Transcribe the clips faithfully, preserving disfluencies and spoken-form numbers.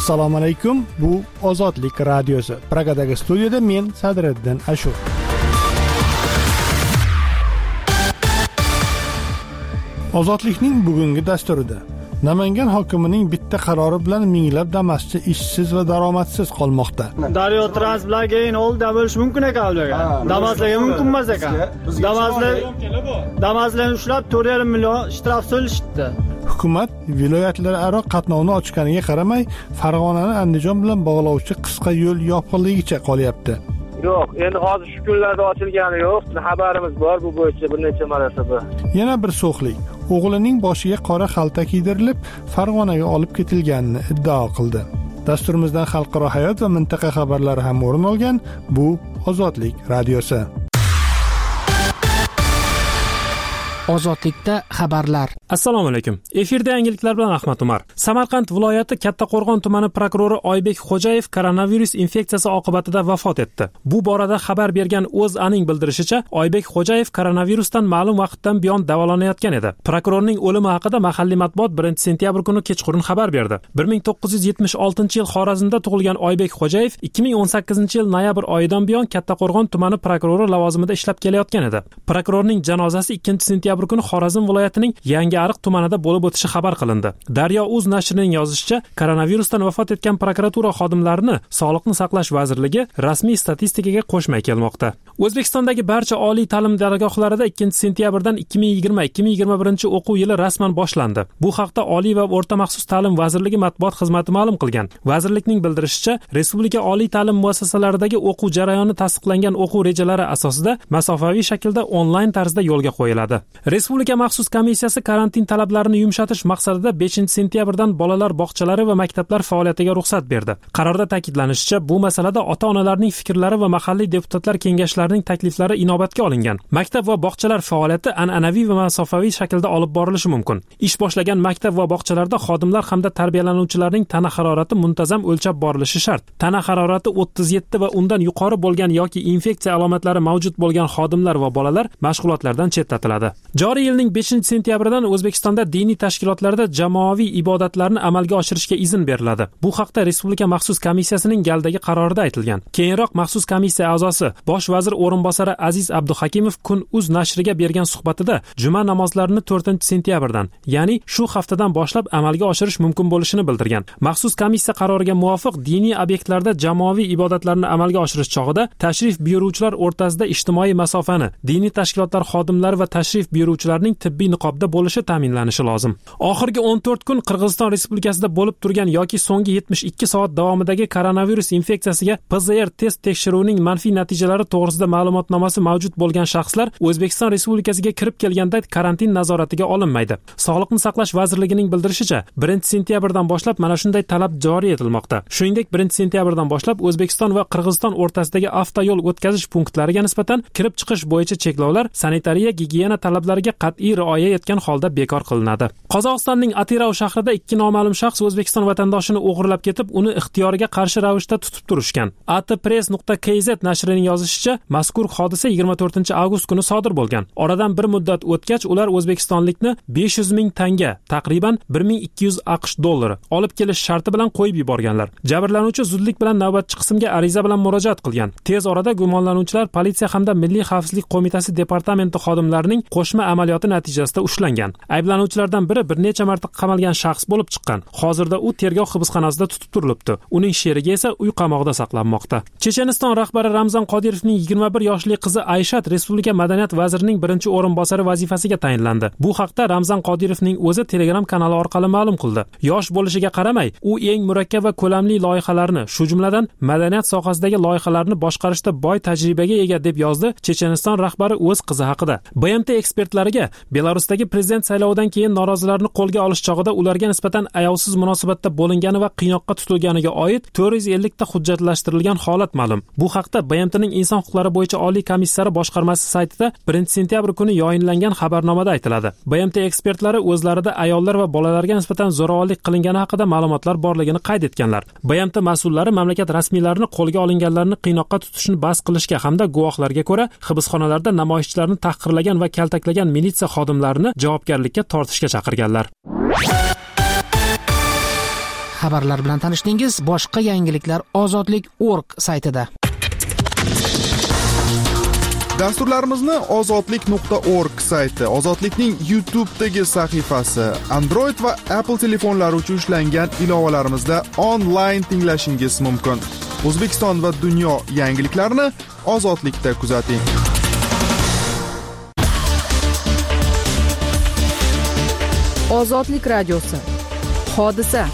Assalomu alaykum. Bu Ozodlik radiosi. Pragadagi studiyada men Sadriddin Ashur. Ozodlikning bugungi dasturida Namangan hokimining bitta qarori bilan minglab Damas'chi ishsiz va daromadsiz qolmoqda. Daryo Trans bilan keyin oldi bo'lish mumkin ekan ularga. Damaslarga mumkin emas ekan. Damaslar Damaslarni ushlab to'rt yarim million shtraf so'lishdi. Hukumat viloyatlararo qatnovni ochganiga qaramay, Farg'onani Andijon bilan bog'lovchi qisqa yo'l yopiqligicha qolyapti. Yo'q, endi hozir shu kunlarda ochilgani yo'q. Xabarimiz bor bu bo'yicha bir necha marotaba. Yana bir so'xlik o'g'lining boshiga qora xalta kiydirilib, Farg'onaga olib ketilganini iddao qildi. Dasturimizdan xalqaro hayot va mintaqa xabarlari ham o'rin olgan. Bu Ozodlik radiosi. Ozodlikda xabarlar. Assalomu alaykum. Efirda yangiliklar bilan Ahmad Umar. Samarqand viloyati Kattaqo'rg'on tumani prokurori Oybek Xo'jayev koronavirus infeksiyasi oqibatida vafot etdi. Bu borada xabar bergan O'zAning bildirishicha, Oybek Xo'jayev koronavirusdan ma'lum vaqtdan buyon davolanayotgan edi. Prokurorning o'limi haqida mahalliy matbuot birinchi sentyabr kuni kechqurun xabar berdi. bir ming to'qqiz yuz yetmish oltinchi yil Xorazmda tug'ilgan Oybek Xo'jayev ikki ming o'n sakkizinchi yil noyabr oyidan buyon Kattaqo'rg'on tumani prokurori lavozimida ishlab kelayotgan edi. Prokurorning janozasi ikkinchi sentyabr kuni Xorazm viloyatining Yangiariq tumanida bo'lib o'tishi xabar qilindi. Daryo.uz nashrining yozishicha, koronavirusdan vafot etgan prokuratura xodimlarini Sog'liqni saqlash vazirligi rasmiy statistikaga qo'shmay kelmoqda. O'zbekistondagi barcha oliy ta'lim dargohlarida ikkinchi sentyabrdan ikki ming yigirma ikki ming yigirma birinchi o'quv yili rasman boshlandi. Bu haqda Oliy va o'rta maxsus ta'lim vazirligi matbuot xizmati ma'lum qilgan. Vazirlikning bildirishicha, respublika oliy ta'lim muassasalaridagi o'quv jarayoni tasdiqlangan o'quv rejalari asosida masofaviy shaklda onlayn tarzda yo'lga qo'yiladi. Respublika maxsus komissiyasi karantin talablarini yumshatish maqsadida beshinchi sentyabrdan bolalar bog'chalari va maktablar faoliyatiga ruxsat berdi. Qarorda ta'kidlanishicha, bu masalada ota-onalarning fikrlari va mahalliy deputatlar kengashlarining takliflari inobatga olingan. Maktab va bog'chalar faoliyati an'anaviy va masofaviy shaklda olib borilishi mumkin. Ish boshlagan maktab va bog'chalarda xodimlar hamda tarbiyalanuvchilarning tana harorati muntazam o'lchab borilishi shart. Tana harorati o'ttiz yetti va undan yuqori bo'lgan yoki infeksiya alomatlari mavjud bo'lgan xodimlar va bolalar mashg'ulotlardan chetlatiladi. Joriy yilning beshinchi sentyabridan O'zbekistonda diniy tashkilotlarda jamoaviy ibodatlarni amalga oshirishga izn beriladi. Bu haqda Respublika maxsus komissiyasining galdagi qarorida aytilgan. Keyinroq maxsus komissiya a'zosi bosh vazir o'rinbosari Aziz Abduhakimov Kun.uz nashriga bergan suhbatida juma namozlarini to'rtinchi sentyabrdan, ya'ni shu haftadan boshlab amalga oshirish mumkin bo'lishini bildirgan. Maxsus komissiya qaroriga muvofiq diniy obyektlarda jamoaviy ibodatlarni amalga oshirish chog'ida tashrif buyuruvchilar o'rtasida ijtimoiy masofani, diniy tashkilotlar xodimlari va tashrif buyuruvchilarning tibbiy niqobda bo'lishi ta'minlanishi lozim. Oxirgi o'n to'rt kun Qirg'iziston Respublikasida bo'lib turgan yoki so'nggi yetmish ikki soat davomidagi koronavirus infeksiyasiga P Z R test tekshiruvining manfiy natijalari to'g'risida ma'lumotnomasi mavjud bo'lgan shaxslar O'zbekiston Respublikasiga kirib kelganda karantin nazoratiga olinmaydi. Sog'liqni saqlash vazirligining bildirishicha, birinchi sentyabrdan boshlab mana shunday talab joriy etilmoqda. Shuningdek, birinchi sentyabrdan boshlab O'zbekiston va Qirg'iziston o'rtasidagi avtoyo'l o'tkazish punktlariga nisbatan kirib chiqish bo'yicha cheklovlar sanitariya gigiyena talablariga qat'iy rioya etgan holda bekor qilinadi. Qozog'istonning Atirau shahrida ikki noma'lum shaxs O'zbekiston vatandoshini o'g'irlab ketib, uni ixtiyoriga qarshi ravishda tutib turishgan. atpress nuqta kz nashrining yozishicha, mazkur hodisa yigirma to'rtinchi avgust kuni sodir bo'lgan. Oradan bir muddat o'tgach, ular o'zbekistonlikni besh yuz ming tanga, taqriban bir ming ikki yuz aqsh dollari olib kelish sharti bilan qo'yib yuborganlar. Jabrlanuvchi zudlik bilan navbatchi qismga ariza bilan murojaat qilgan. Tez orada gumonlanuvchilar politsiya hamda Milliy xavfsizlik qo'mitasi departamenti xodimlarining qo'shma amaliyoti natijasida ushlangan. Ayblanuvchilardan biri bir necha marta qamalgan shaxs bo'lib chiqqan. Hozirda u tergov hibsxonasida tutib turilibdi. Uning sherigi esa uy qamog'ida saqlanmoqda. Checheniston rahbari Ramzan Qodirovning yigirma bir yoshli qizi Ayshat Respublika madaniyat vazirining birinchi o'rinbosari vazifasiga tayinlandi. Bu haqda Ramzan Qodirovning o'zi Telegram kanali orqali ma'lum qildi. Yosh bo'lishiga qaramay, u eng murakkab va ko'lamli loyihalarni, shu jumladan madaniyat sohasidagi loyihalarni boshqarishda boy tajribaga ega deb yozdi Checheniston rahbari o'z qizi haqida. B M T ekspertlariga Belarusdagi prezident saylovidan keyin norozilarni qo'lga olish chog'ida ularga nisbatan ayovsiz munosabatda bo'lingani va qiynoqqa tutilganiga oid to'rt yuz ellik ta hujjatlashtirilgan holat ma'lum. Bu haqda B M T'ning inson huquqlari bo'yicha oliy komissari boshqarmasi saytida birinchi sentyabr kuni yayinlangan xabarnomada aytiladi. B M T ekspertlari o'zlarida ayollar va bolalarga nisbatan zo'ravonlik qilingani haqida ma'lumotlar borligini qayd etganlar. B M T mas'ullari mamlakat rasmiylarini qo'lga olinganlarni qiynoqqa tutishni bas qilishga hamda guvohlarga ko'ra hibsxonalarda namoyishchilarni tahqirlagan va kaltaklagan militsiya xodimlarini javobgarlikka tortishga chaqirganlar. xabarlar bilan tanishdingiz. Boshqa yangiliklar ozodlik nokta org saytida. Dasturlarimizni ozodlik nuqta org sayti, Ozodlikning YouTube'dagi sahifasi, Android va Apple telefonlari uchun ishlangan ilovalarimizda onlayn tinglashingiz mumkin. O'zbekiston va dunyo yangiliklarini Ozodlikda kuzating. Ozodlik radiosi. Hodisa.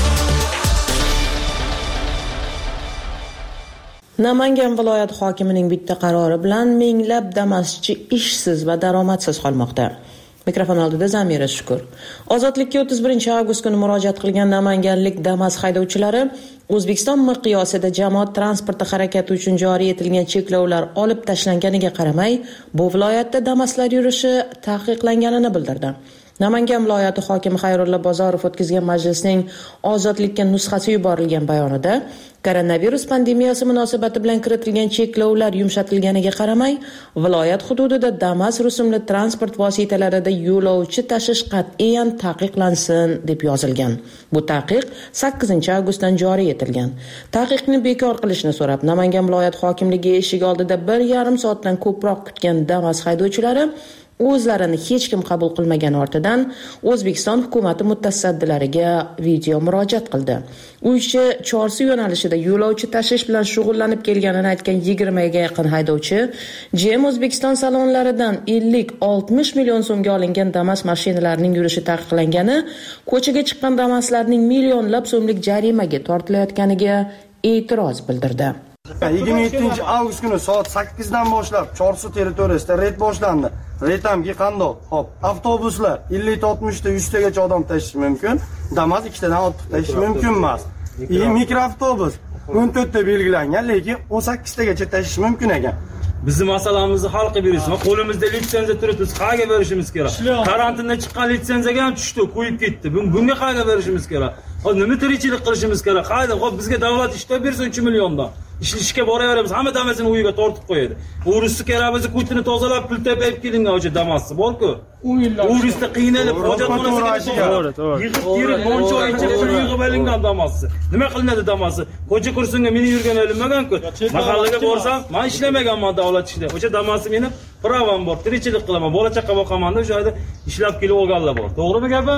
Namangan viloyat hokimining bitta qarori bilan minglab Damas'chi ishsiz va daromadsiz qolmoqda. Mikrofon oldida Zamira Shukur. Ozodlikka o'ttiz birinchi avgust kuni murojaat qilgan namanganlik Damas haydovchilari O'zbekiston miqyosida jamoat transporti harakati uchun joriy etilgan cheklovlar olib tashlanganiga qaramay, bu viloyatda Damaslar yurishi taqiqlanganini bildirdi. Namangan viloyati hokimi Xayrulla Bozorov o'tkazgan majlisning ozodlikka nusxasi yuborilgan bayonida koronavirus pandemiyasi munosabati bilan kiritilgan cheklovlar yumshatilganiga qaramay, viloyat hududida Damas rusumli transport vositalarida yo'lovchi tashish qat'iyan taqiqlansin deb yozilgan. Bu taqiq sakkizinchi avgustdan joriy etilgan. Taqiqni bekor qilishni so'rab Namangan viloyat hokimligi eshigi oldida bir yarim soatdan ko'proq kutgan Damas haydovchilari o'zlarini hech kim qabul qilmagan ortidan O'zbekiston hukumati mutasaddilariga video murojaat qildi. U ishi Chorsu yo'nalishida yo'lovchi tashish bilan shug'ullanib kelganini aytgan yigirmaga yaqin haydovchi J M O'zbekiston salonlaridan ellik oltmish million so'mga olingan Damas mashinalarining yurishi taqiqlangani, ko'chaga chiqqan Damaslarning millionlab so'mlik jarimaga tortilayotganiga e'tiroz bildirdi. yigirma yettinchi avgust kuni soat sakkizdan boshlab Chorsu territoriyasida reyd boshlandi. Reydamga qandoq? Hop, avtobuslar ellik oltmish ta yuz tagacha odam tashish mumkin. Damas ikkitadan ortiq tashish mumkin emas. E mikroavtobus o'n to'rt ta belgilangan, lekin o'n sakkiz tagacha tashish mumkin ekan. Bizni masalamizni hal qilib berishimiz, qo'limizda litsenziya turibdi, qayerga berishimiz kerak? Karantindan chiqqan litsenziyaga ham tushdi, qo'yib ketdi. Bunga qayerga berishimiz kerak? Hozir nima tirikchilik qilishimiz kerak? Qayda? Hop bizga davlat ishlab bersin uch milliondan. Ishlashga boraveramiz, hamma Damasini uyiga tortib qo'yadi. O'risi kerak bizni kutini tozalab, pul tepib kelingan o'sha Damasni bor-ku. O'risda qiynalib, hojatxonasiga yig'ib, yig'ib, moncha ichib, pul yig'ib olingan Damasni. Nima qilinadi Damasni? Ko'cha kursinga meni yurgan olinmagan-ku. Mahallaga borsam, men ishlamaganman davlat ishida. O'sha Damasni meni pravam bor, tirikchilik qilaman, bola chaqa boqaman-da, o'sha yerda ishlab kelib olganlar bor. To'g'rimi gapim?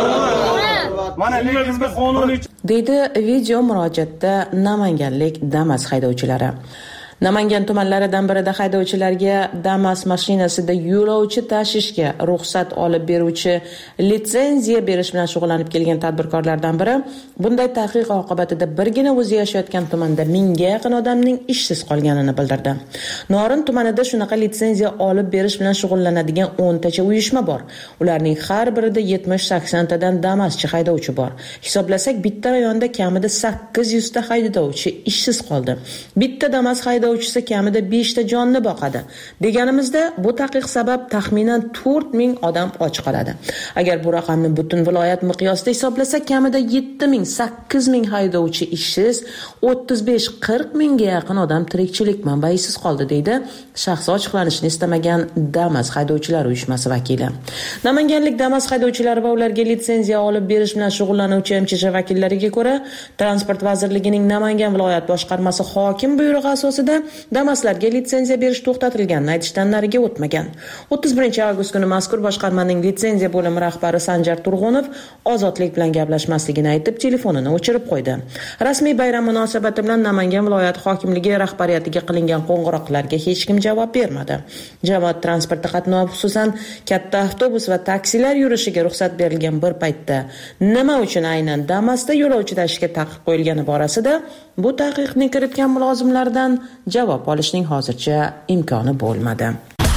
To'g'ri. Mana bizga qonuniy deydi video murojaatda namanganlik Damas haydovchilari. Namangan tumanlaridan birida haydovchilarga Damas mashinasida yo'lovchi tashishga ruxsat olib beruvchi litsenziya berish bilan shug'ullanib kelgan tadbirkorlardan biri bunday taqiq oqibatida birgina o'zi yashayotgan tumanda mingga yaqin odamning ishsiz qolganini bildirdi. Norin tumanida shunaqa litsenziya olib berish bilan shug'ullanadigan o'n tacha uyushma bor. Ularning har birida yetmish sakson tadan Damaschi haydovchi bor. Hisoblasak, bitta rayonda kamida sakkiz yuz ta haydovchi ishsiz qoldi. Bitta Damas haydovchi haydovchisi kamida besh ta jonni boqadi. Deganimizda bu taqiq sabab taxminan to'rt ming odam och qoladi. Agar bu raqamni butun viloyat miqyosida hisoblasak, kamida yetti ming sakkiz ming haydovchi ishsiz, o'ttiz besh qirq mingga yaqin odam tirikchilik manbaisiz qoldi, deydi shaxsi ochiqlanishni istamagan Damas haydovchilar uyushmasi vakili. Namanganlik Damas haydovchilari va ularga litsenziya olib berish bilan shug'ullanuvchi M Ch J vakillariga ko'ra, Transport vazirligining Namangan viloyat boshqarmasi hokim buyrug'i asosida Damaslarga litsenziya berish to'xtatilganini aytishdan nariga o'tmagan. o'ttiz birinchi avgust kuni mazkur boshqarmaning litsenziya bo'limi rahbari Sanjar Turg'unov ozodlik bilan gaplashmasligini aytib, telefonini o'chirib qo'ydi. Rasmiy bayram munosabati bilan Namangan viloyati hokimligi rahbariyatiga qilingan qo'ng'iroqlarga hech kim javob bermadi. Jamoat transporti qatnovi, xususan katta avtobus va taksilar yurishiga ruxsat berilgan bir paytda nima uchun aynan Damasda yo'lovchi tashishga taqiq qo'yilgani borasida bu taqiqni kiritgan mulozimlardan javob olishning hozircha imkoni bo'lmadi.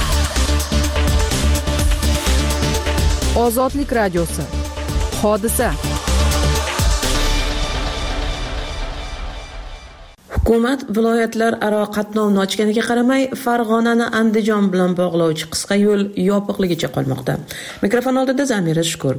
Ozodlik radiosi. Hodisa. Hukumat viloyatlar aro qatnovni ochganiga qaramay, Farg'onani Andijon bilan bog'lovchi qisqa yo'l yopiqligicha qolmoqda. Mikrofon oldida Zamira Shukur.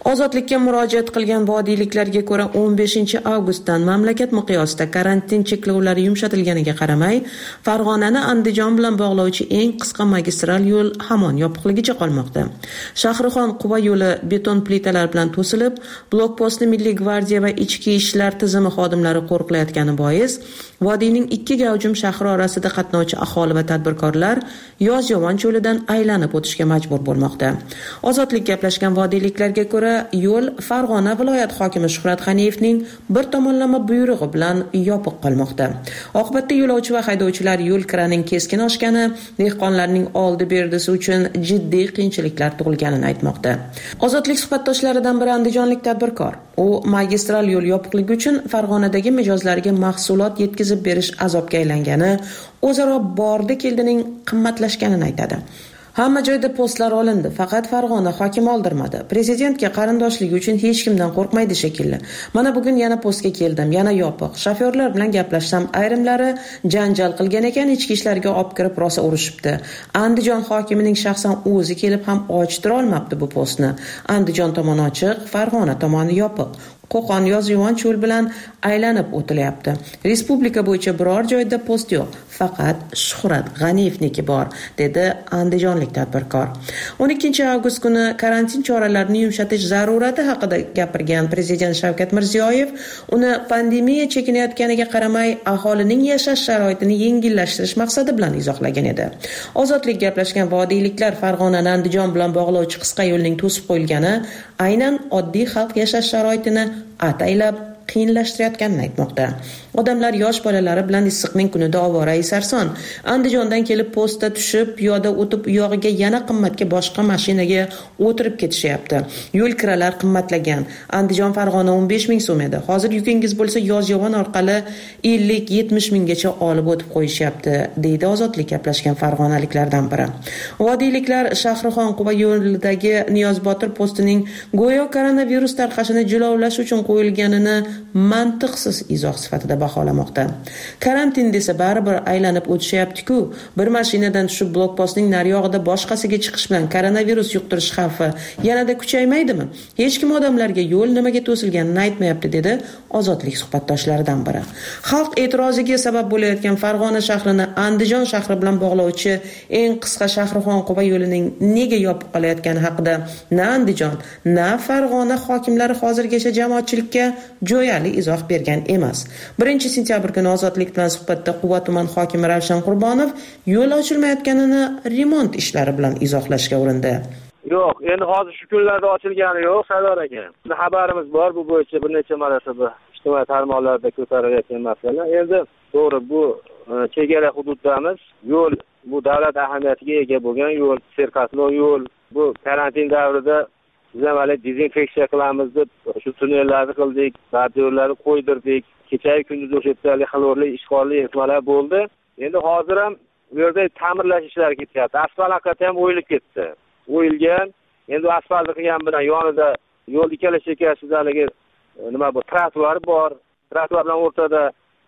Ozodlikka murojaat qilgan vodiyliklarga ko'ra o'n beshinchi avgustdan mamlakat miqyosida karantin cheklovlari yumshatilganiga qaramay, Farg'onani Andijon bilan bog'lovchi eng qisqa magistral yo'l hamon yopiqligicha qolmoqda. Shahrixon Quva yo'li beton plitalar bilan to'silib, blokpostni Milliy gvardiya va ichki ishlar tizimi xodimlari qo'riqlayotgani bois, vodiyning ikki gavjum shahri orasida qatnovchi aholi va tadbirkorlar Yozyovon cho'lidan aylanib o'tishga majbur bo'lmoqda. Ozodlik gaplashgan vodiyliklarga ko'ra, yo'l Farg'ona viloyat hokimi Shuhrat G'aniyevning bir tomonlama buyrug'i bilan yopiq qolmoqda. Oqibatda yo'lovchi va haydovchilar yo'l kiraning keskin oshgani, dehqonlarning oldi berdisi uchun jiddiy qiyinchiliklar tug'ilganini aytmoqda. Ozodlik suhbatdoshlaridan biri andijonlik tadbirkor. U magistral yo'l yopiqligi uchun Farg'onadagi mijozlarga mahsulot yetkazib berish azobga aylangani, o'zaro bordi keldining qimmatlashganini aytadi. Hamma joyda postlar olindi, faqat Farg'ona hokimi oldirmadi. Prezidentga qarindoshligi uchun hech kimdan qo'rqmaydi shekilli. Mana bugun yana postga keldim, yana yopiq. Shofyorlar bilan gaplashsam, ayrimlari janjal qilgan ekan, ichki ishlarga olib kirib rosa urishibdi. Andijon hokimining shaxsan o'zi kelib ham ochittira olmabdi bu postni. Andijon tomoni ochiq, Farg'ona tomoni yopiq. Qo'qon Yozyovon cho'l bilan aylanib o'tilyapti. Respublika bo'yicha biror joyda post yo'q, faqat Shuhrat G'aniyevniki bor, dedi andijonlik tadbirkor. o'n ikkinchi avgust kuni karantin choralarini yumshatish zarurati haqida gapirgan Prezident Shavkat Mirziyoyev uni pandemiya chekinayotganiga qaramay aholining yashash sharoitini yengillashtirish maqsadi bilan izohlagan edi. Ozodlik gaplashgan vodiyliklar Farg'onani Andijon bilan bog'lovchi qisqa yo'lning to'sib qo'yilgani aynan oddiy xalq yashash sharoitini ataylab qiyinlashtirayotganini aytmoqda. Odamlar yosh bolalari bilan issiqning kunida ovora sarson Andijondan kelib postda tushib, piyoda o'tib, uyog'iga yana qimmatga boshqa mashinaga o'tirib ketishyapti. Yo'l kiralar qimmatlagan. Andijon Farg'ona o'n besh ming so'm edi. Hozir yukingiz bo'lsa Yozyovon orqali ellik yetmish minggacha olib o'tib qo'yishyapti, deydi ozodlik gaplashgan farg'onaliklardan biri. Vodiyliklar Shahrixon Quva yo'lidagi Niyozbotir postining go'yo koronavirus tarqashini jilovlash uchun qo'yilganini mantiqsiz izoh sifatida baholamoqda. Karantin desa baribir aylanib o'tishyapti-ku. Bir mashinadan tushib blokpostning nariyog'ida boshqasiga chiqish bilan koronavirus yuqtirish xavfi yanada kuchaymaydimi? Hech kim odamlarga yo'l nimaga to'silganini aytmayapti, dedi ozodlik suhbatdoshlaridan biri. Xalq e'tiroziga sabab bo'layotgan Farg'ona shahrini Andijon shahri bilan bog'lovchi eng qisqa Shahrixon Quva yo'lining nega yopib qolayotgani haqida na Andijon, na Farg'ona hokimlari hozirgacha jamoatchilikka jo'yali izoh bergan emas. birinchi sentyabr kuni ozodlik bilan suhbatda Quva tuman hokimi Ravshan Qurbonov yo'l ochilmayotganini remont ishlari bilan izohlashga urindi. Yo'q, endi hozir shu kunlarda ochilgani yo'q, Sardor aka. Xabarimiz bor, bu bo'yicha bir necha marotaba ijtimoiy tarmoqlarda ko'tarilayotgan masala. Endi to'g'ri, bu chegara hududdamiz. Yo'l bu davlat ahamiyatiga ega bo'lgan yo'l, serqatnov yo'l. Bu karantin davrida biz ham hali dezinfeksiya qilamiz deb shu tunnellarni qildik, bardiyorlarni qo'ydirdik. Kecha-yu kunduz o'sha yerda xlorli, ishqorli ehtimollar bo'ldi. Endi hozir ham bu yerda ta'mirlash ishlari ketyapti. Asfalt haqiqatda ham o'yilib ketdi. O'yilgan. Endi asfaltni qilgan bilan yonida yo'l ikkala chekkasida haligi nima bu trotuar bor. Trotuar bilan o'rtada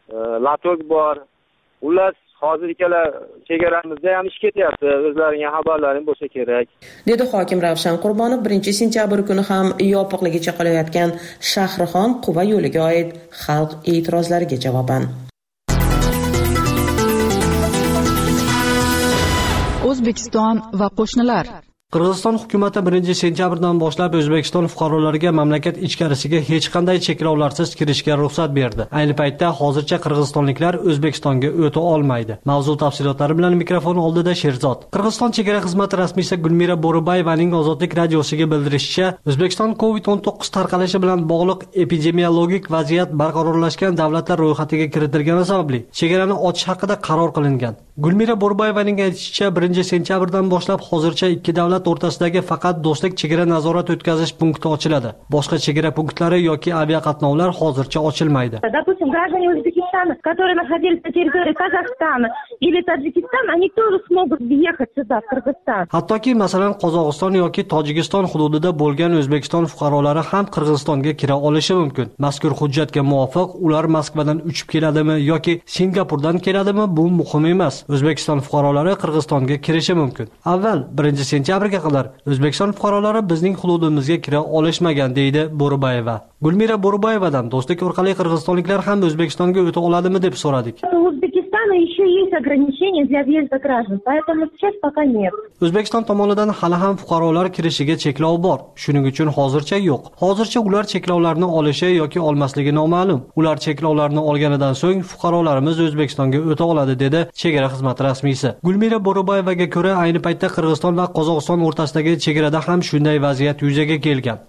latok bor. Ular hozir ikkala chegaramizda ham ish ketyapti. O'zlaringga xabarlaring bo'lsa kerak, dedi hokim Ravshan Qurbonov birinchi sentyabr kuni ham yopiqligicha qolayotgan Shahrixon Quva yo'liga oid xalq e'tirozlariga javoban. O'zbekiston va qo'shnilar. Qirg'iziston hukumati birinchi sentyabrdan boshlab O'zbekiston fuqarolariga mamlakat ichkarisiga hech qanday cheklovlarsiz kirishga ruxsat berdi. Ayni paytda hozircha qirg'izistonliklar O'zbekistonga o'ta olmaydi. Mavzu tafsilotlari bilan mikrofon oldida Sherzod. Qirg'iziston chegara xizmati rasmiysi Gulmira Bo'ribayevaning Ozodlik radiosiga bildirishicha, O'zbekiston kovid o'n to'qqiz tarqalishi bilan bog'liq epidemiologik vaziyat barqarorlashgan davlatlar ro'yxatiga kiritilgani sababli chegarani ochish haqida qaror qilingan. Gulmira Bo'ribayevaning aytishicha, birinchi sentyabrdan boshlab hozircha ikki davlat o'rtasidagi faqat do'stlik chegara nazorat o'tkazish punkti ochiladi. Boshqa chegara punktlari yoki aviaqatnovlar hozircha ochilmaydi. Допустим, граждане Узбекистана, которые находились на территории Казахстана или Таджикистана, они тоже смогут въехать сюда, в Кыргызстан. Hattoki masalan Qozog'iston yoki Tojikiston hududida bo'lgan O'zbekiston fuqarolari ham Qirg'izistonga kira olishi mumkin. Mazkur hujjatga muvofiq ular Moskvadan uchib keladimi yoki Singapurdan keladimi, bu muhim emas. O'zbekiston fuqarolari Qirg'izistonga kirishi mumkin. Avval birinchi sentyabr oxiriga qadar O'zbekiston fuqarolari bizning hududimizga kira olishmagan, deydi Bo'riboyeva. Gulmira Bo'riboyevadan do'stlik orqali qirg'izistonliklar ham O'zbekistonga o'ta oladimi deb so'radik. O'zbekistonda еще есть ограничения для въезда граждан, поэтому сейчас пока нет. O'zbekiston tomonidan hali ham fuqarolar kirishiga cheklov bor. Shuning uchun hozircha yo'q. Hozircha ular cheklovlarni olishi yoki olmasligi noma'lum. Ular cheklovlarni olganidan so'ng fuqarolarimiz O'zbekistonga o'ta oladi, dedi chegara xizmati rasmiysi. Gulmira Bo'riboyevaga ko'ra, ayni paytda Qirg'iziston va Qozog'iston o'rtasidagi chegarada ham shunday vaziyat yuzaga kelgan.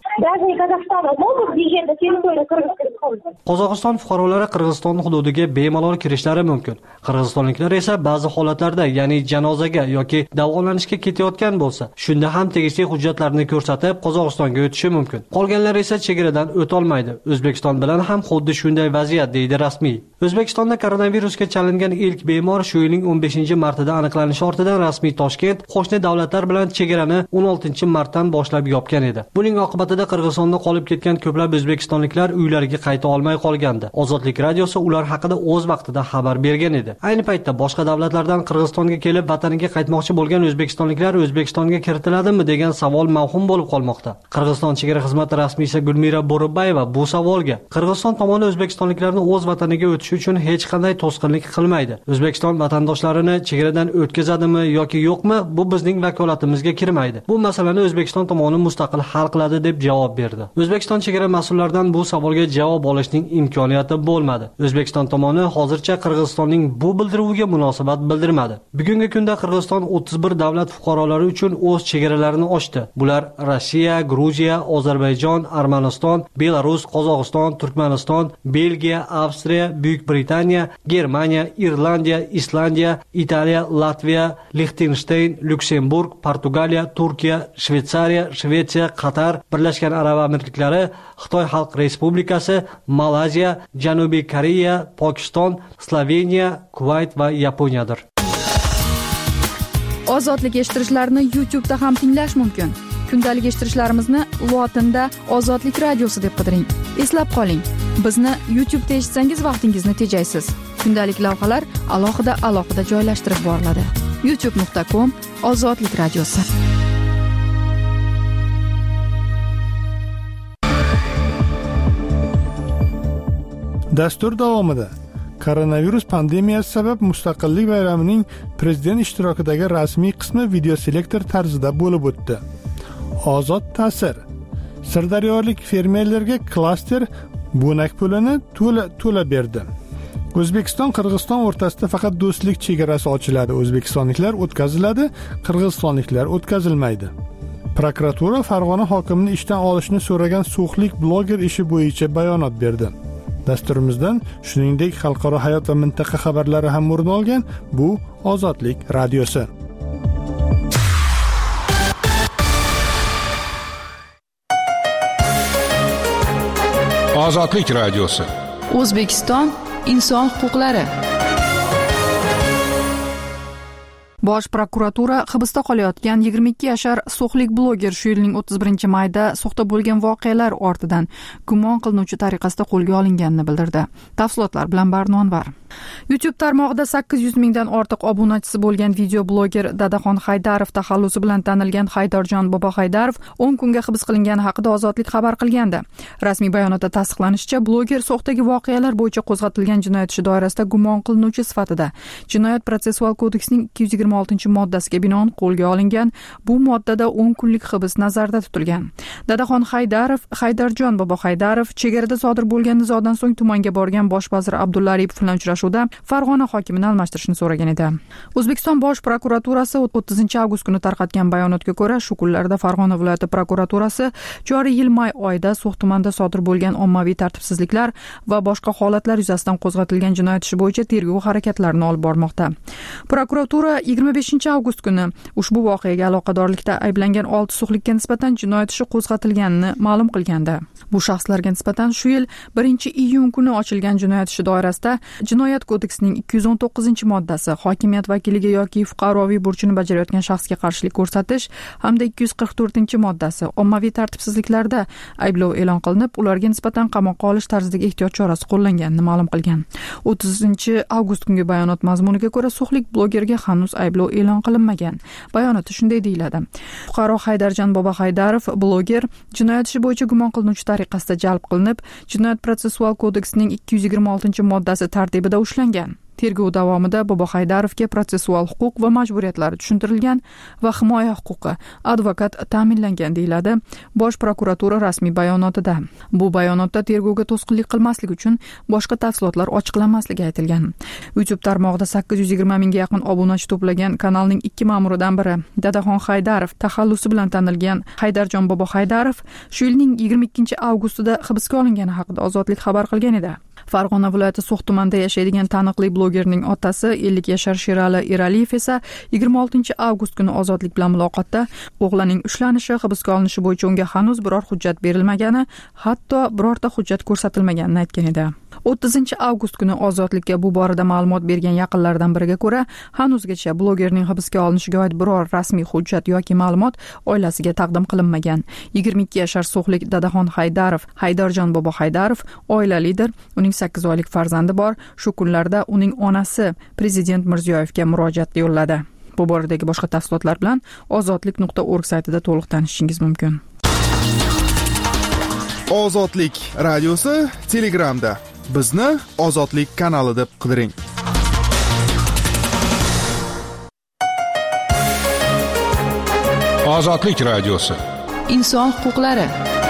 Qozog'iston fuqarolari Qirg'iziston hududiga bemalol kirishlari mumkin. Qirg'izistonliklar esa ba'zi holatlarda, ya'ni janozaga yoki davolanishga ketayotgan bo'lsa, shunda ham tegishli hujjatlarni ko'rsatib Qozog'istonga o'tishi mumkin. Qolganlar esa chegaradan o'ta olmaydi. O'zbekiston bilan ham xuddi shunday vaziyat, deydi rasmiy. O'zbekistonda koronavirusga chalingan ilk bemor shu yilning o'n beshinchi martida aniqlanishi ortidan rasmiy Toshkent qo'shni davlatlar bilan chegarani o'n oltinchi martdan boshlab yopgan edi. Buning oqibatida Qirg'izistonda qolib ketgan ko'plab o'zbekistonliklar uylariga qayta olmay qolgandi. Ozodlik radiosi ular haqida o'z vaqtida xabar bergan edi. Ayni paytda boshqa davlatlardan Qirg'izistonga kelib vataniga qaytmoqchi bo'lgan o'zbekistonliklar O'zbekistonga kiritiladimi degan savol mavhum bo'lib qolmoqda. Qirg'iziston chegara xizmati rasmiysi Gulmira Bo'riboyeva bu savolga Qirg'iziston tomoni o'zbekistonliklarni o'z vataniga o'tishi uchun hech qanday to'sqinlik qilmaydi. O'zbekiston vatandoshlarini chegaradan o'tkazadimi yoki yo'qmi, bu bizning vakolatimizga kirmaydi. Bu masalani O'zbekiston tomoni mustaqil hal qiladi, deb javob berdi. O'zbekiston chegara mas'ullaridan bu savolga javob olishning imkoniyati bo'lmadi. O'zbekiston tomoni hozircha Qirg'izistonning bu bildiruviga munosabat bildirmadi. Bugungi kunda Qirg'iziston o'ttiz bir davlat fuqarolari uchun o'z chegaralarini ochdi. Bular Rossiya, Gruziya, Ozarbayjon, Armaniston, Belarus, Qozog'iston, Turkmaniston, Belgiya, Avstriya, Buyuk Britaniya, Germaniya, Irlandiya, Islandiya, Italiya, Latviya, Liechtenstein, Lyuksemburg, Portugaliya, Turkiya, Shveysariya, Shvetsiya, Qatar, Birlashgan Arab Amirliklari, Xitoy Xalq Respublikasi, Malayziya, Janubiy Koreya, Pokiston, Sloveniya, Kuvayt va Yaponiyadir. Ozodlik eshittirishlarni YouTube'da ham tinglash mumkin. Kundalik eshittirishlarimizni lotinda Ozodlik radiosi deb qidiring. Eslab qoling, bizni YouTube'da eshitsangiz vaqtingizni tejaysiz. Kundalik lavhalar alohida alohida joylashtirib boriladi. youtube nuqta com Ozodlik radiosi. Dastur davomida koronavirus pandemiyasi sabab Mustaqillik bayramining prezident ishtirokidagi rasmiy qismi videoselektor tarzida bo'lib o'tdi. Ozod ta'sir. Sirdaryolik fermerlarga klaster bo'nak pulini to'la to'la berdi. O'zbekiston Qirg'iziston o'rtasida faqat do'stlik chegarasi ochiladi. O'zbekistonliklar o'tkaziladi, qirg'izistonliklar o'tkazilmaydi. Prokuratura Farg'ona hokimini ishdan olishni so'ragan so'xlik bloger ishi bo'yicha bayonot berdi. Dasturimizdan shuningdek xalqaro hayot va mintaqa xabarlari ham o'rin olgan. Bu Ozodlik radiosi. Ozodlik radiosi. O'zbekiston inson huquqlari. Bosh prokuratura hibsda qolayotgan yigirma ikki yashar so'xlik bloger shu yilning o'ttiz birinchi mayda soxta bo'lgan voqealar ortidan gumon qilinuvchi tariqasida qo'lga olinganini bildirdi. Tafsilotlar bilan Barnonvar. YouTube tarmog'ida sakkiz yuz mingdan ortiq obunachisi bo'lgan video bloger Dadaxon Haydarov taxallusi bilan tanilgan Haydarjon Bobo Haydarov o'n kunga hibs qilingani haqida Ozodlik xabar qilgandi. Rasmiy bayonotda tasdiqlanishicha, bloger soxtagi voqealar bo'yicha qo'zg'atilgan jinoyat ishi doirasida gumon qilinuvchi sifatida Jinoyat protsessual kodeksining ikki yuz yigirma oltinchi moddasiga binoan qo'lga olingan. Bu moddada o'n kunlik hibs nazarda tutilgan. Dadaxon Haydarov Haydarjon Bobo Haydarov chegarada sodir bo'lgan nizodan so'ng tumanga borgan bosh vazir Abdulla Aripov bilan uchrashuvda Farg'ona hokimini almashtirishni so'ragan edi. O'zbekiston bosh prokuraturasi o'ttizinchi avgust kuni tarqatgan bayonotga ko'ra, shu kunlarda Farg'ona viloyati prokuraturasi joriy yil may oyida So'x tumanida sodir bo'lgan ommaviy tartibsizliklar va boshqa holatlar yuzasidan qo'zg'atilgan jinoyat ishi bo'yicha tergov harakatlarini olib bormoqda. Prokuratura yigirma beshinchi avgust kuni ushbu voqeaga aloqadorlikda ayblangan olti so'xlikka nisbatan jinoyat ishi qo'zg'atilganini ma'lum qilgandi. Bu shaxslarga nisbatan shu yil birinchi iyun kuni ochilgan jinoyat ishi doirasida Jinoyat kodeksining ikki yuz o'n to'qqizinchi moddasi hokimiyat vakiliga yoki fuqaroviy burchini bajarayotgan shaxsga qarshilik ko'rsatish hamda ikki yuz qirq to'rtinchi moddasi ommaviy tartibsizliklarda ayblov e'lon qilinib, ularga nisbatan qamoqqa olish tarzidagi ehtiyot chorasi qo'llanganini ma'lum qilgan. o'ttizinchi avgust kungi bayonot mazmuniga ko'ra, so'xlik blogerga hanuz ayblov e'lon qilinmagan. Bayonotda shunday deyiladi. Fuqaro Haydarjon Bobohaydarov, bloger, jinoyat ishi bo'yicha gumon qilinuvchi tariqasida jalb qilinib, Jinoyat protsessual kodeksining ikki yuz yigirma oltinchi moddasi tartibida ushlangan. Tergov davomida Bobohaydarovga protsessual huquq va majburiyatlari tushuntirilgan va himoya huquqi, advokat ta'minlangan deyiladi Bosh prokuratura rasmiy bayonotida. Bu bayonotda tergovga to'sqinlik qilmaslik uchun boshqa tafsilotlar ochiqlanmasligi aytilgan. YouTube tarmog'ida sakkiz yuz yigirma mingga yaqin obunachi to'plagan kanalning ikki ma'muridan biri Dadaxon Haydarov taxallusi bilan tanilgan Haydarjon Bobohaydarov shu yilning yigirma ikkinchi avgustida hibsga olingani haqida Ozodlik xabar qilgan edi. Farg'ona viloyati So'x tumanida yashaydigan taniqli blogerning otasi ellik yashar Sherali Eraliyev esa yigirma oltinchi avgust kuni Ozodlik bilan muloqotda o'g'lining ushlanishi, hibsga olinishi bo'yicha unga hanuz biror hujjat berilmagani, hatto birorta hujjat ko'rsatilmaganini aytgan edi. o'ttizinchi avgust kuni Ozodlikka bu borada ma'lumot bergan yaqinlaridan biriga ko'ra, hanuzgacha blogerning hibsga olinishiga oid biror rasmiy hujjat yoki ma'lumot oilasiga taqdim qilinmagan. yigirma ikki yashar so'xlik Dadaxon Haydarov, Haydarjon Bobohaydarov oilalidir. Uning sakkiz oylik farzandi bor. Shu kunlarda uning onasi Prezident Mirziyoyevga murojaat yo'lladi. Bu boradagi boshqa tafsilotlar bilan ozodlik nuqta org saytida to'liq tanishishingiz mumkin. Ozodlik radiosi Telegramda. Bizni Ozodlik kanali deb qidiring. Ozodlik radiosi. Inson huquqlari.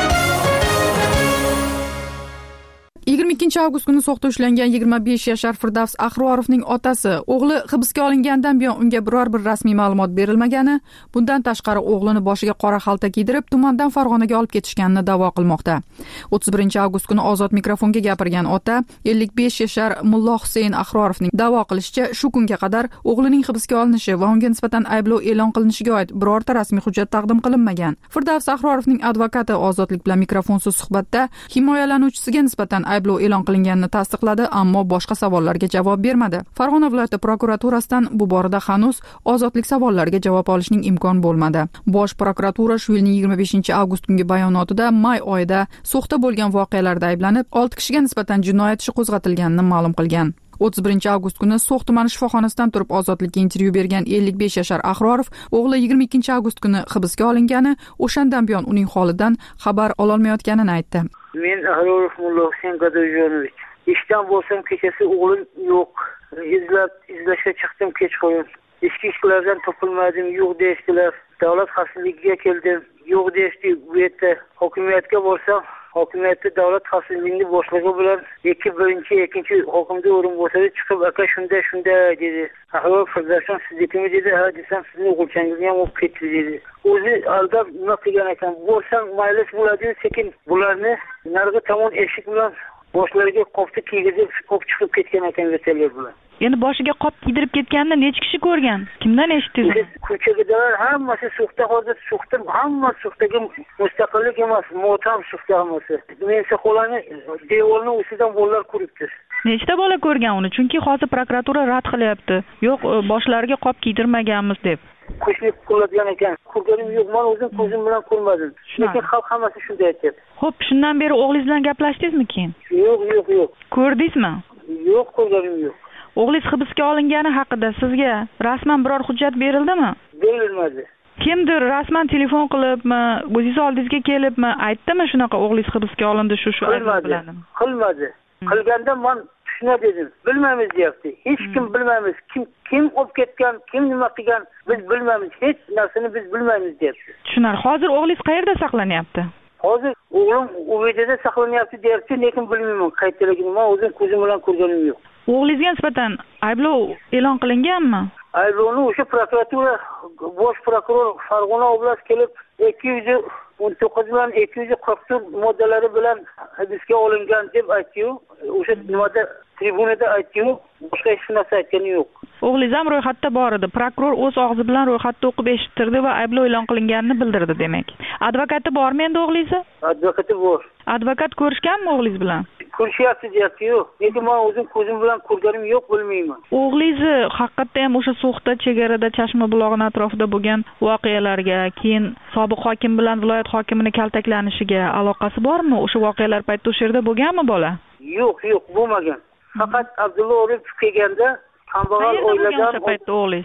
yigirma ikkinchi avgust kuni So'xda ushlangan yigirma besh yashar Firdavs Ahrorovning otasi o'g'li hibsga olingandan buyon unga biror bir rasmiy ma'lumot berilmagani, bundan tashqari o'g'lini boshiga qora xalta kiydirib tumandan Farg'onaga olib ketishganini da'vo qilmoqda. o'ttiz birinchi avgust kuni Ozod mikrofonga gapirgan ota ellik besh yashar Mullo Husayn Ahrorovning da'vo qilishicha, shu kunga qadar o'g'lining hibsga olinishi va unga nisbatan ayblov e'lon qilinishiga oid birorta rasmiy hujjat taqdim qilinmagan. Firdavs Ahrorovning advokati Ozodlik bilan mikrofonsiz suhbatda himoyalanuvchisiga nisbatan ayblov e'lon qilinganini tasdiqladi, ammo boshqa savollarga javob bermadi. Farg'ona viloyati prokuraturasidan bu borada hanuz Ozodlik savollariga javob olishning imkon bo'lmadi. Bosh prokuratura shu yilning yigirma beshinchi avgust kungi bayonotida may oyida So'xda bo'lgan voqealarda ayblanib, olti kishiga nisbatan jinoyat ishi qo'zg'atilganini ma'lum qilgan. o'ttiz birinchi avgust kuni So'x tumani shifoxonasidan turib Ozodlikka intervyu bergan ellik besh yashar Ahrorov o'g'li yigirma ikkinchi avgust kuni hibsga olingani, o'shandan buyon uning holidan xabar ololmayotganini aytdi. Men Ahrorov Mullo Husayn Gadoyjonovich. Ishdan bo'lsam kechasi o'g'lim yo'q. Izlab izlashga chiqdim kechqurun. Ichki ishlardan topilmadim, yo'q deyishdilar. Davlat xavfsizligiga keldim, yo'q deyishdi. Bu yerda hokimiyatga borsam, hokimiyatda davlat xavfsizligi boshlig'i bilan ikki birinchi, ikkinchi hokimda o'rinbosari chiqib, aka shunday shunday dedi. Ahror Firdavson siznikimi dedi. Ha desam, sizning o'g'ilchangizni ham olib ketdi dedi. O'zi aldab nima qilgan ekan? Bo'lsam mayli bo'ladi, sekin bularni narigi tomon eshik bilan boshlariga qopni kiygizib, qop chiqib ketgan ekan vertolyot bilan. Endi boshiga qop kiydirib ketganini necha kishi ko'rgan? Kimdan eshitdingiz? Ko'chadagilar hammasi So'xda, hozir So'xda hamma So'xdagi mustaqillik emas, motam So'xda hammasi. Men So'xolani devorning ustidan bolalar ko'ribdi. Nechta bola ko'rgan uni? Chunki hozir prokuratura rad qilyapti. Yo'q, boshlariga qop kiydirmaganmiz deb. Qo'shlik qiladigan ekan. Ko'rganim yo'q, men o'zim ko'zim bilan ko'rmadim. Lekin xalq hammasi shunday aytadi. Xo'p, shundan beri o'g'lingiz bilan gaplashdingizmi keyin? Yo'q, yo'q, yo'q. Ko'rdingizmi? Yo'q, ko'rganim yo'q. O'g'lingiz hibsga olingani haqida sizga rasman biror hujjat berildimi? Berilmadi. Kimdir rasman telefon qilibmi, o'zingiz oldingizga kelibmi, aytdimi shunaqa o'g'lingiz hibsga olindi shu shu bilan? Qilmadi. Qilganda men shuna dedim. Bilmaymiz deyapti. Hech kim bilmaymiz. Kim kim olib ketgan, kim nima qilgan biz bilmaymiz. Hech narsani biz bilmaymiz deyapti. Tushunarli. Hozir o'g'lingiz qayerda saqlanyapti? Hozir o'g'lim U V D'da saqlanyapti deyapti, lekin bilmayman qayerdaligini. Men o'zim ko'zim bilan ko'rganim yo'q. O'g'lingizga nisbatan ayblov e'lon qilinganmi? Ayblovni o'sha prokuratura bosh prokuror Farg'ona oblast kelib ikki yuz o'n to'qqiz bilan ikki yuz qirq to'rt moddalari bilan hibsga olingan deb aytdi-yu. O'sha nimada tribunada aytdi-yu, boshqa hech narsa aytgani yo'q. O'g'lingiz ham ro'yxatda bor edi. Prokuror o'z og'zi bilan ro'yxatda o'qib eshittirdi va ayblov e'lon qilinganini bildirdi demak. Advokati bormi endi o'g'lingiz? Advokati bor. Advokat ko'rishganmi o'g'lingiz bilan? Ko'rishyapti deyapti-yu. Lekin men o'zim ko'zim bilan ko'rganim yo'q, bilmayman. O'g'lingiz haqiqatda ham o'sha So'xda chegarada Chashma bulog'ini atrofida bo'lgan voqealarga, keyin sobiq hokim bilan viloyat hokimini kaltaklanishiga aloqasi bormi? O'sha voqealar paytida o'sha yerda bo'lganmi bola? Yo'q, yo'q, bo'lmagan. Faqat Abdulla Oripov kelganda kambag'al oiladan o'sha paytda o'g'lingiz.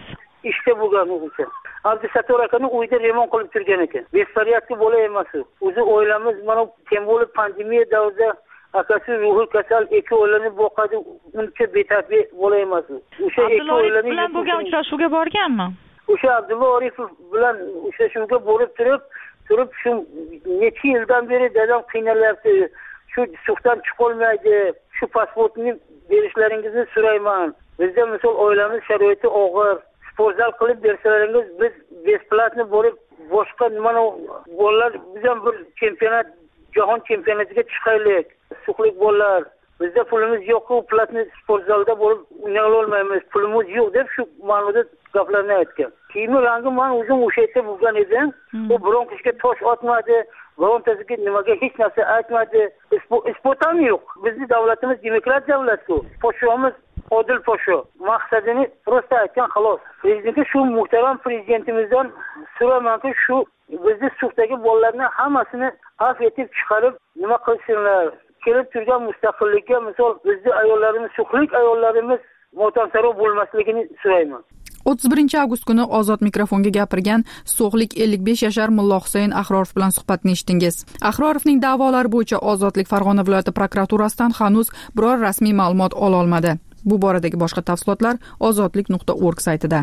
ishda bo'lgan o'zi. Abdusattor akani uyda remont qilib turgan ekan. Bespariatli bola emas u. O'zi oilamiz mana tem bo'lib pandemiya davrida akasi ruhiy kasal ikki o'g'lini boqadi, uncha betarbiya bola emas u. O'sha ikki o'g'lini bilan bo'lgan uchrashuvga borganmi? O'sha Abdulla Orifov bilan uchrashuvga borib turib, turib shu necha yildan beri dadam qiynalyapti. Shu suhdan chiqolmaydi. Shu pasportni berishlaringizni so'rayman. Bizda misol oilamiz sharoiti og'ir. Sportzal qilib bersalaringiz biz besplatni borib boshqa nima bolalar biz ham bir chempionat, jahon chempionatiga chiqaylik. Suqlik bolalar. Bizda pulimiz yo'q-ku, platni sportzalda bo'lib o'ynay olmaymiz. Pulimiz yo'q deb shu ma'noda gaplarni aytgan. Kiyimi rangi men o'zim o'sha yerda bo'lgan edim. U biron kishiga tosh otmadi. Birontasiga nimaga hech narsa aytmadi. Isbot ham yo'q. Bizning davlatimiz demokrat davlat-ku. Podshomiz Odil Podsho. Maqsadini prosta aytgan xolos. Prezidentga shu muhtaram prezidentimizdan so'ramanki, shu bizning suqdagi bolalarni hammasini afv etib chiqarib nima qilsinlar. Kelib turgan mustaqillikka misol bizning ayollarimiz, suqlik ayollarimiz motamsaro bo'lmasligini so'rayman. o'ttiz birinchi avgust kuni ozod mikrofonga gapirgan So'xlik ellik besh yashar Mullo Husayn Ahrorov bilan suhbatni eshitdingiz. Ahrorovning da'volari bo'yicha Ozodlik Farg'ona viloyati prokuraturasidan hanuz biror rasmiy ma'lumot ola olmadi. Bu boradagi boshqa tafsilotlar ozodlik nuqta org saytida.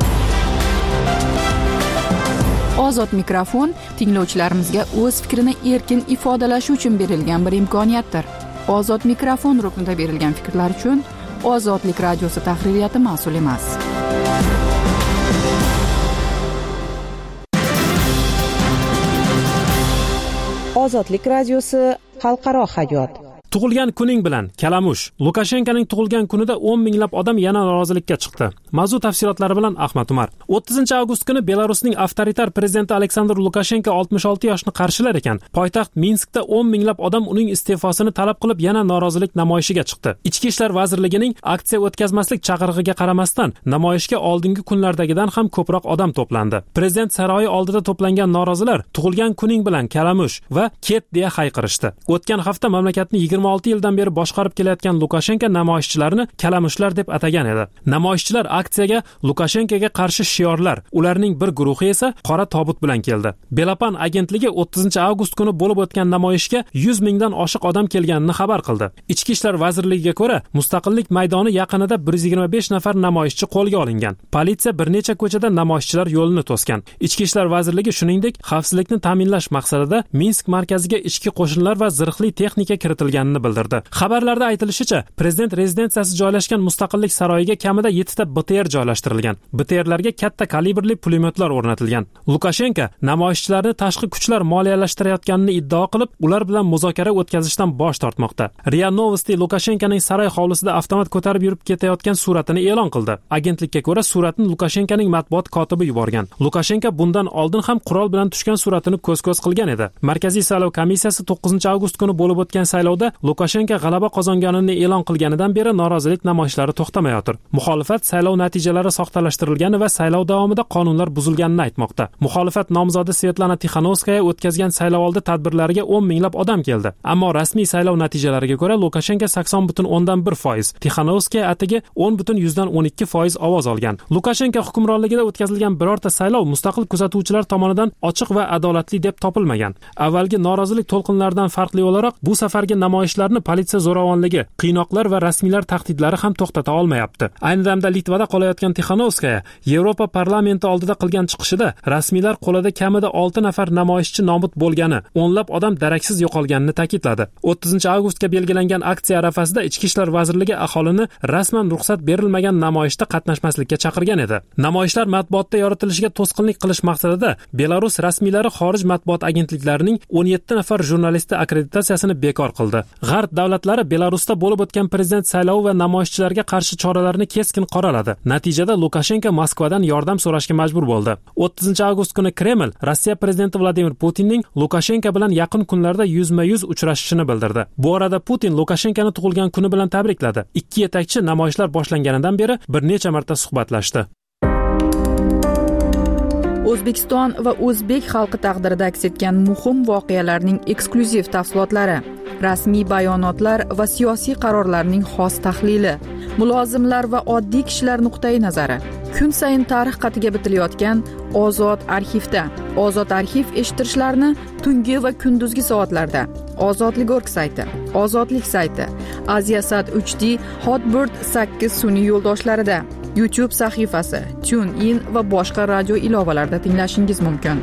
Ozod mikrofon tinglovchilarimizga o'z fikrini erkin ifodalashi uchun berilgan bir imkoniyatdir. Ozod mikrofon ruknida berilgan fikrlar uchun Ozodlik radiosi tahririyati mas'ul emas. Ozodlik radiosi xalqaro hayot. Tug'ilgan kuning bilan Kalamush. Lukashenkoning tug'ilgan kunida o'n minglab odam yana norozilikka chiqdi. Mavzu tafsilotlari bilan Ahmad Umar. o'ttizinchi avgust kuni Belarusning avtoritar prezidenti Aleksandr Lukashenko oltmish olti yoshni qarshilar ekan. Poytaxt Minskda o'n minglab odam uning iste'fosini talab qilib yana norozilik namoyishiga chiqdi. Ichki ishlar vazirligining aksiya o'tkazmaslik chaqirig'iga qaramasdan namoyishga oldingi kunlardagidan ham ko'proq odam to'plandi. Prezident saroyi oldida to'plangan norozilar tug'ilgan kuning bilan Kalamush va ket deya hayqirishdi. O'tgan hafta mamlakatni yigirma olti yildan beri boshqarib kelayotgan Lukashenko namoyishchilarni kalamushlar deb atagan edi. Namoyishchilar aksiyaga Lukashenkoga qarshi shiorlar, ularning bir guruhi esa qora tobut bilan keldi. Belapan agentligi o'ttizinchi avgust kuni bo'lib o'tgan namoyishga yuz mingdan oshiq odam kelganini xabar qildi. Ichki ishlar vazirligiga ko'ra, Mustaqillik maydoni yaqinida bir yuz yigirma besh nafar namoyishchi qo'lga olingan. Politsiya bir necha ko'chada namoyishchilar yo'lini to'sgan. Ichki ishlar vazirligi shuningdek, xavfsizlikni ta'minlash maqsadida Minsk markaziga ichki qo'shinlar va zirhli texnika kiritilgan bildirdi. Xabarlarda aytilishicha, prezident rezidensiyasi joylashgan Mustaqillik saroyiga kamida yettita B T R joylashtirilgan. B T R'larga katta kalibrli pulemyotlar o'rnatilgan. Lukashenko namoyishchilarni tashqi kuchlar moliyalashtirayotganini iddao qilib, ular bilan muzokara o'tkazishdan bosh tortmoqda. RIA Novosti Lukashenkoning saroy hovlisida avtomat ko'tarib yurib ketayotgan suratini e'lon qildi. Agentlikka ko'ra, suratni Lukashenkoning matbuot kotibi yuborgan. Lukashenko bundan oldin ham qurol bilan tushgan suratini ko'z-ko'z qilgan edi. Markaziy saylov komissiyasi to'qqizinchi avgust kuni bo'lib o'tgan saylovda Lukashenko g'alaba qozonganini e'lon qilganidan beri norozilik namoyishlari to'xtamayotir. Muxolifat saylov natijalari soxtalashtirilgani va saylov davomida qonunlar buzilganini aytmoqda. Muxolifat nomzodi Svetlana Tixanovskaya o'tkazgan saylovoldi tadbirlariga o'n minglab odam keldi. Ammo rasmiy saylov natijalariga ko'ra Lukashenko sakson butun o'ndan bir foiz, Tixanovskaya atigi o'n butun yuzdan o'n ikki foiz ovoz olgan. Lukashenko hukmronligida o'tkazilgan birorta saylov mustaqil kuzatuvchilar tomonidan ochiq va adolatli deb topilmagan. Avvalgi norozilik to'lqinlaridan farqli o'laroq bu safargi namoyishlarni politsiya zo'ravonligi, qiynoqlar va rasmiylar tahdidlari ham to'xtata olmayapti. Ayni damda Litvada qolayotgan Tixanovskaya Yevropa parlamenti oldida qilgan chiqishida rasmiylar qo'lida kamida olti nafar namoyishchi nobud bo'lgani, o'nlab odam daraksiz yo'qolganini ta'kidladi. o'ttizinchi avgustga belgilangan aksiya arafasida Ichki ishlar vazirligi aholini rasman ruxsat berilmagan namoyishda qatnashmaslikka chaqirgan edi. Namoyishlar matbuotda yoritilishiga to'sqinlik qilish maqsadida Belarus rasmiylari xorij matbuot agentliklarining o'n yetti nafar jurnalisti akkreditatsiyasini bekor qildi. G'arb davlatlari Belarusda bo'lib o'tgan prezident saylovi va namoyishchilarga qarshi choralarni keskin qoraladi. Natijada Lukashenko Moskvadan yordam so'rashga majbur bo'ldi. o'ttizinchi avgust kuni Kreml Rossiya prezidenti Vladimir Putinning Lukashenko bilan yaqin kunlarda yuzma-yuz uchrashishini bildirdi. Bu orada Putin Lukashenkoni tug'ilgan kuni bilan tabrikladi. Ikki yetakchi namoyishlar boshlanganidan beri bir necha marta suhbatlashdi. O'zbekiston va o'zbek xalqi taqdirida aks etgan muhim voqealarning eksklyuziv tafsilotlari, rasmiy bayonotlar va siyosiy qarorlarning xos tahlili, mulozimlar va oddiy kishilar nuqtai nazari, kun sayin tarix qatiga bitilayotgan Ozod arxivda. Ozod arxiv eshittirishlarni tungi va kunduzgi soatlarda. Ozodlik.org sayti, Ozodlik sayti, Aziasat uch D, Hotbird sakkiz sun'iy yo'ldoshlarida, YouTube sahifasi, TuneIn va boshqa radio ilovalarida tinglashingiz mumkin.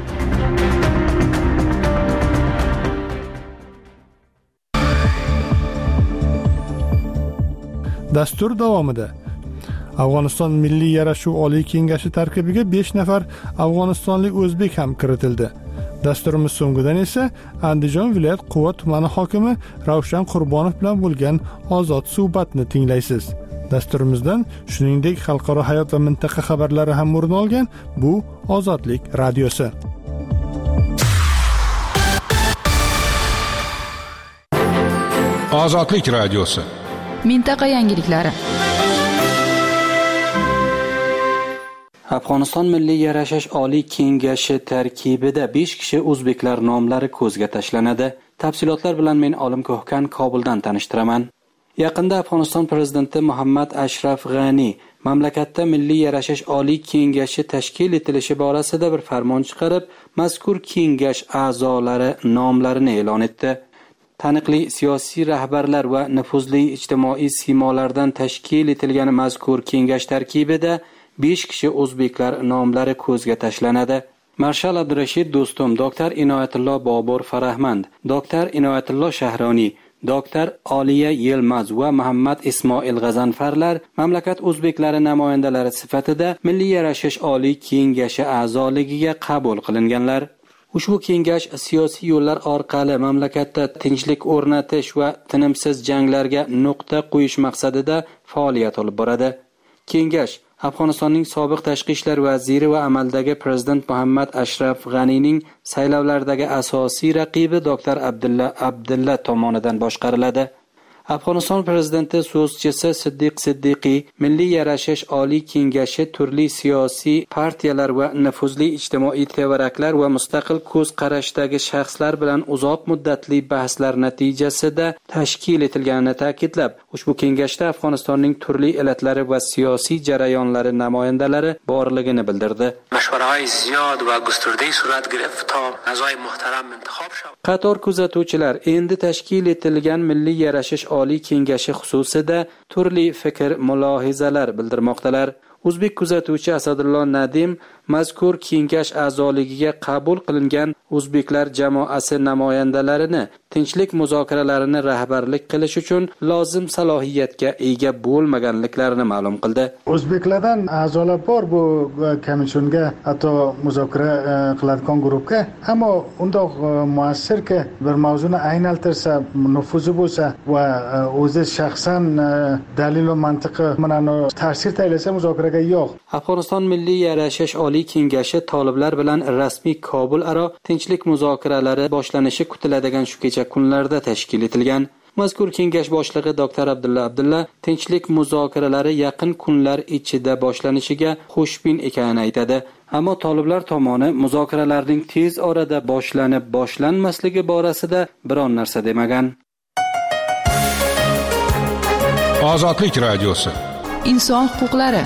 Dastur davomida Afg'oniston Milliy yarashuv Oliy kengashi tarkibiga besh nafar afg'onistonlik o'zbek ham kiritildi. Dasturimiz so'ngidan esa Andijon viloyat Quva tumani hokimi Ravshan Qurbonov bilan bo'lgan ozod suhbatni tinglaysiz. Dasturimizdan shuningdek xalqaro hayot va mintaqa xabarlari ham o'rin olgan. Bu Ozodlik radiosi. Ozodlik radiosi. Mintaqa yangiliklari. Afg'oniston Milliy yarashash Oliy kengashi tarkibida besh kishi o'zbeklar nomlari ko'zga tashlanadi. Tafsilotlar bilan men Olim Ko'hkan Kobuldan tanishtiraman. Yaqinda Afg'oniston prezidenti Muhammad Ashraf G'ani mamlakatda Milliy yarashash Oliy kengashi tashkil etilishi borasida bir farmon chiqarib, mazkur kengash a'zolari nomlarini e'lon etdi. Taniqli siyosiy rahbarlar va nufuzli ijtimoiy siymolardan tashkil etilgan mazkur kengash tarkibida besh kishi o'zbeklar nomlari ko'zga tashlanadi. Marshal Abdurashid Do'stum, doktor Inoyatullo Bobur Farahmand, doktor Inoyatullo Shahroniy, doktor Oliya Yilmaz va Muhammad Ismoil G'azanfarlar mamlakat o'zbeklari namoyandalari sifatida Milliy yarashash Oliy kengashi a'zoligiga qabul qilinganlar. Ushbu kengash siyosiy yo'llar orqali mamlakatda tinchlik o'rnatish va tinimsiz janglarga nuqta qo'yish maqsadida faoliyat olib boradi. Kengash Afg'onistonning sobiq tashqi ishlar vaziri va amaldagi prezident Muhammad Ashraf G'anining saylovlardagi asosiy raqibi doktor Abdulla Abdulla tomonidan boshqariladi. Afg'oniston prezidenti so'zchisi Siddiq Siddiqiy Milliy yarashash Oliy kengashi turli siyosiy partiyalar va nufuzli ijtimoiy tevaraklar va mustaqil ko'z qarashdagi shaxslar bilan uzoq muddatli bahslar natijasida tashkil etilganini ta'kidlab, ushbu kengashda Afg'onistonning turli elatlari va siyosiy jarayonlari namoyandalari borligini bildirdi. Mashvarahay ziyod va gusturda surat girift ta a'zoy muhtaram intihob shud. Qator kuzatuvchilar endi tashkil etilgan Milliy yarashash Oliy kengashi xususida turli fikr mulohizalar bildirmoqdalar. O'zbek kuzatuvchi Asadullo Nadim mazkur kengash a'zoligiga qabul qilingan o'zbeklar jamoasi namoyandalarini tinchlik muzokaralarini rahbarlik qilish uchun lozim salohiyatga ega bo'lmaganliklarini ma'lum qildi. O'zbeklardan a'zolar bor bu komissiyonga, hatto muzokara qiladigan guruhga, ammo undoq muassirki bir mavzuni aynaltirsa, nufuzi bo'lsa va o'zi shaxsan dalil va mantiqi bilan ta'sir taylasa muzokaraga yo'q. Afg'oniston Milliy yarashash Oliy kengashi toliblar bilan rasmiy Kobul aro tinchlik muzokaralari boshlanishi kutiladigan shu kecha kunlarda tashkil etilgan. Mazkur kengash boshlig'i doktor Abdulla Abdulla tinchlik muzokaralari yaqin kunlar ichida boshlanishiga xushbin ekanini aytadi. Ammo toliblar tomoni muzokaralarning tez orada boshlanib boshlanmasligi borasida biron narsa demagan. Ozodlik radiosi. Inson huquqlari.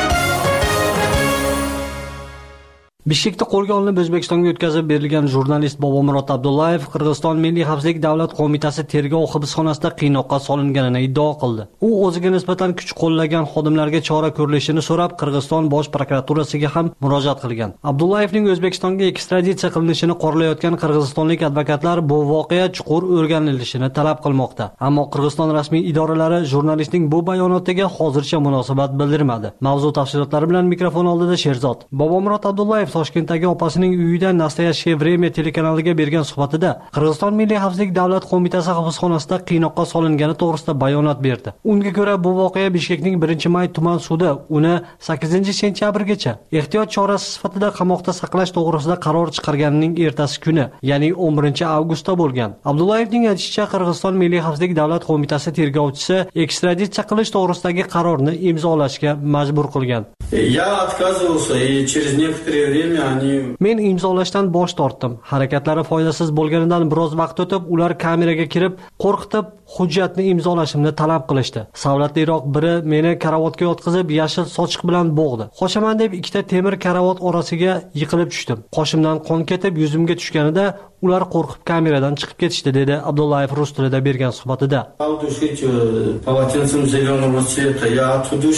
Bishkekda qo'lga olinib O'zbekistonga o'tkazib berilgan jurnalist Bobomurod Abdullayev Qirg'iziston Milliy xavfsizlik davlat qo'mitasi tergov hibsxonasida qiynoqqa solinganini iddao qildi. U o'ziga nisbatan kuch qo'llagan xodimlarga chora ko'rilishini so'rab Qirg'iziston bosh prokuraturasiga ham murojaat qilgan. Abdullayevning O'zbekistonga ekstraditsiya qilinishini qoralayotgan qirg'izistonlik advokatlar bu voqea chuqur o'rganilishini talab qilmoqda. Ammo Qirg'iziston rasmiy idoralari jurnalistning bu bayonotiga hozircha munosabat bildirmadi. Mavzu tafsilotlari bilan mikrofon oldida Sherzod. Bobomurod Abdullayev Toshkentdagi opasining uyida Nastoyashye Vremya telekanaliga bergan suhbatida Qirg'iziston Milliy xavfsizlik davlat qo'mitasi hibsxonasida qiynoqqa solingani to'g'risida bayonot berdi. Unga ko'ra bu voqea Bishkekning birinchi may tuman sudi uni sakkizinchi sentyabrgacha ehtiyot chorasi sifatida qamoqda saqlash to'g'risida qaror chiqarganining ertasi kuni, ya'ni o'n birinchi avgustda bo'lgan. Abdullayevning aytishicha, Qirg'iziston Milliy xavfsizlik davlat qo'mitasi tergovchisi ekstraditsiya qilish to'g'risidagi qarorni imzolashga majbur qilgan. Я отказывался, и через некоторое время они... Men imzolashdan bosh tortdim. Harakatlari foydasiz bo'lganidan biroz vaqt o'tib, ular kameraga kirib, qo'rqitib, hujjatni imzolashimni talab qilishdi. Savlatliroq biri meni karavotga yotqizib, yashil sochiq bilan bo'g'di. Qoshaman deb ikkita temir karavot orasiga yiqilib tushdim. Qoshimdan qon ketib, yuzimga tushganida ular qo'rqib kameradan chiqib ketishdi, dedi Abdullayev rus tilida bergan suhbatida. Полотенцем зеленого цвета. Я оттуда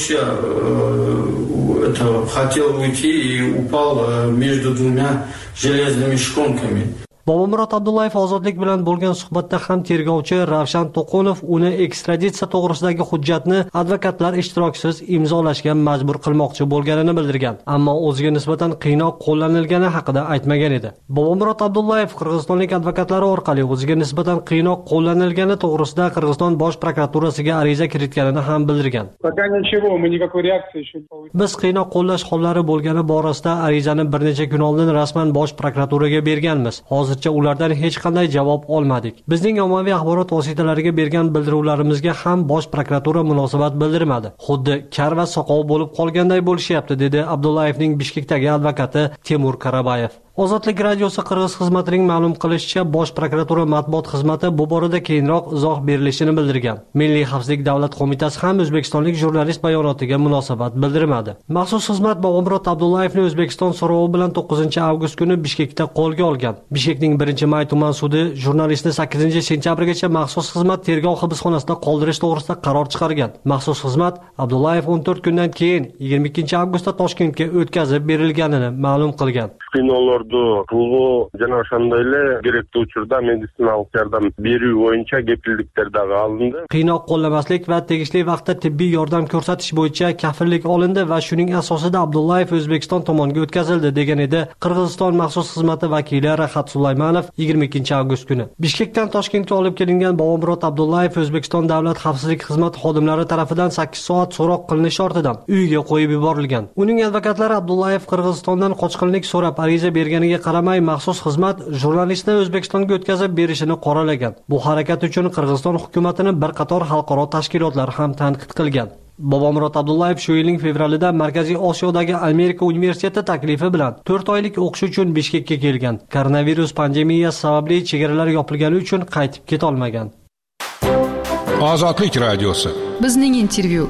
это, хотел уйти и упал между двумя железными шконками. Bobomurod Abdullayev ozodlik bilan bo'lgan suhbatda ham tergovchi Ravshan To'qonov uni ekstraditsiya to'g'risidagi hujjatni advokatlar ishtirokisiz imzolashga majbur qilmoqchi bo'lganini bildirgan, ammo o'ziga nisbatan qiynoq qo'llanilgani haqida aytmagan edi. Bobomurod Abdullayev qirg'izistonlik advokatlari orqali o'ziga nisbatan qiynoq qo'llanilgani to'g'risida Qirg'iziston bosh prokuraturasiga ariza kiritganini ham bildirgan. Biz qiynoq qo'llash hollari bo'lgani borasida arizani bir necha kun oldin rasman bosh prokuraturaga berganmiz. Hozir ulardan hech qanday javob olmadik. Bizning ommaviy axborot vositalariga bergan bildiruvlarimizga ham bosh prokuratura munosabat bildirmadi. Xuddi kar va soqov bo'lib qolganday bo'lishyapti, dedi Abdullayevning Bishkekdagi advokati Temur Karabayev. Ozodlik radiosi Qirg'iz xizmatining ma'lum qilishicha, bosh prokuratura matbuot xizmati bu borada keyinroq izoh berilishini bildirgan. Milliy xavfsizlik davlat qo'mitasi ham o'zbekistonlik jurnalist bayonotiga munosabat bildirmadi. Maxsus xizmat Bobomurod Abdullayevni O'zbekiston so'rovi bilan to'qqizinchi avgust kuni Bishkekda qo'lga olgan. Bishkekning birinchi may tuman sudi jurnalistni sakkizinchi sentyabrgacha maxsus xizmat tergov hibsxonasida qoldirish to'g'risida qaror chiqargan. Maxsus xizmat Abdullayev o'n to'rt kundan keyin yigirma ikkinchi avgustda Toshkentga o'tkazib berilganini ma'lum qilgan. Пулу жана ошондой эле керектүү учурда медициналык жардам берүү боюнча кепилдиктер дагы алынды. Qiynoq qo'llamaslik va tegishli vaqtda tibbiy yordam ko'rsatish bo'yicha kafillik olindi va shuning asosida Abdullayev O'zbekiston tomoniga o'tkazildi, degan edi Qirg'iziston maxsus xizmati vakili Rahat Sulaymanov yigirma ikkinchi avgust kuni. Bishkekdan Toshkentga olib kelingan Bobomurod Abdullayev O'zbekiston davlat xavfsizlik xizmati xodimlari tomonidan sakkiz soat so'roq qilinishi ortidan uyiga qo'yib yuborilgan. Uning advokatlari Abdullayev Qirg'izistondan qochqinlik so'rab ariza berganiga qaramay maxsus xizmat jurnalistni O'zbekistonga o'tkazib berishini qoralagan. Bu harakat uchun Qirg'iziston hukumatini bir qator xalqaro tashkilotlar ham tanqid qilgan. Bobomurod Abdullayev shu yilning fevralida Markaziy Osiyodagi Amerika universiteti taklifi bilan to'rt oylik o'qish uchun Bishkekka kelgan. Koronavirus pandemiyasi sababli chegaralar yopilgani uchun qaytib keta olmagan. Ozodlik radiosi. Bizning intervyu.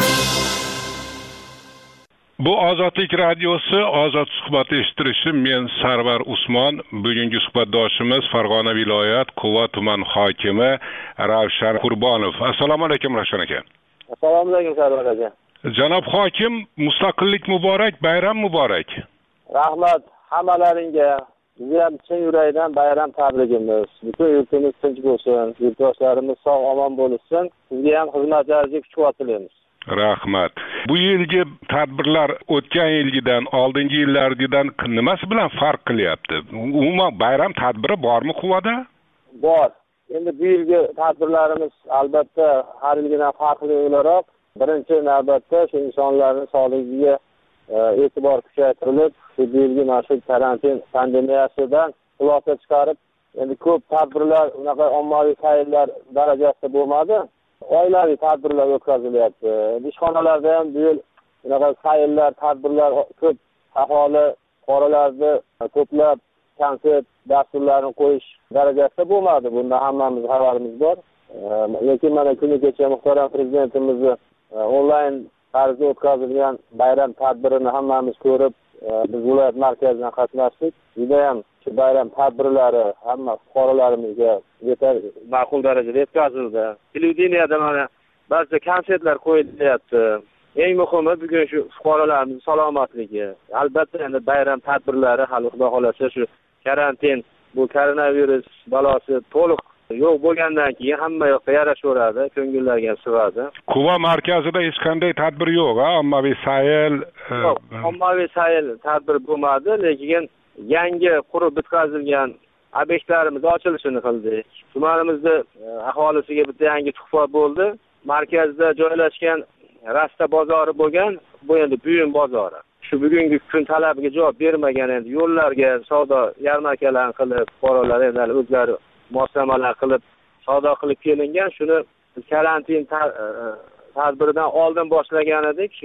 Bu Ozodlik radiosi Ozod suhbati eshittirishim. Men Sarvar Usmon. Bugungi suhbatdoshimiz Farg'ona viloyat Quva tuman hokimi Ravshan Qurbonov. Assalomu alaykum Ravshan aka. Assalomu alaykum Sarvar aka. Janob hokim, mustaqillik muborak, bayram muborak. Rahmat hammalaringga. Bizga ham chin yurakdan bayram tabrigimiz. Butun yurtimiz tinch bo'lsin, yurtdoshlarimiz sog' omon bo'lsin. Sizga ham xizmatlaringizni kuch tilaymiz. Rahmat. Bu yilgi tadbirlar o'tgan yilgidan, oldingi yillargidan nimasi bilan farq qilyapti? Umuman bayram tadbiri bormi Quvada? Bor. Endi bu yilgi tadbirlarimiz albatta har yilgidan farqli o'laroq birinchi navbatda shu insonlarning sog'ligiga e'tibor kuchaytirilib, shu yilgi mana shu karantin pandemiyasidan xulosa chiqarib, endi ko'p tadbirlar unaqa ommaviy sayllar darajasida bo'lmadi. Oilaviy tadbirlar o'tkazilyapti. Ishxonalarda ham bu yil unaqa sayllar, tadbirlar ko'p, aholi fuqarolarni to'plab konsert dasturlarini qo'yish darajasida bo'lmadi. Bunda hammamiz xabarimiz bor. Lekin mana kuni kecha muhtaram prezidentimizni onlayn tarzda o'tkazilgan bayram tadbirini hammamiz ko'rib, biz viloyat markazidan qatnashdik. Juda ham shu bayram tadbirlari hamma fuqarolarimizga yetar ma'qul darajada yetkazildi. Televideniyada mana barcha konsertlar qo'yilyapti. Eng muhimi bugun shu fuqarolarimiz salomatligi. Albatta endi bayram tadbirlari hali xudo xolasa shu karantin, bu koronavirus balosi to'liq yo'q bo'lgandan keyin hamma yoqqa yarashaveradi, ko'ngillarga sig'adi. Quva markazida hech qanday tadbir yo'q, ha? Ommaviy sayl, ommaviy sayl tadbir bo'lmadi, lekin yangi qurib bitkazilgan obyektlarimiz ochilishini qildik. Tumanimizda aholisiga bitta yangi tuhfa bo'ldi. Markazda joylashgan Rasta bozori bo'lgan, bu endi Buyum bozori. Shu bugungi kun talabiga javob bermagan, endi yo'llarga savdo yarmarkalarni qilib, fuqarolar endi o'zlari moslamalar qilib savdo qilib kelingan. Shuni karantin tadbiridan oldin boshlagan edik. Shu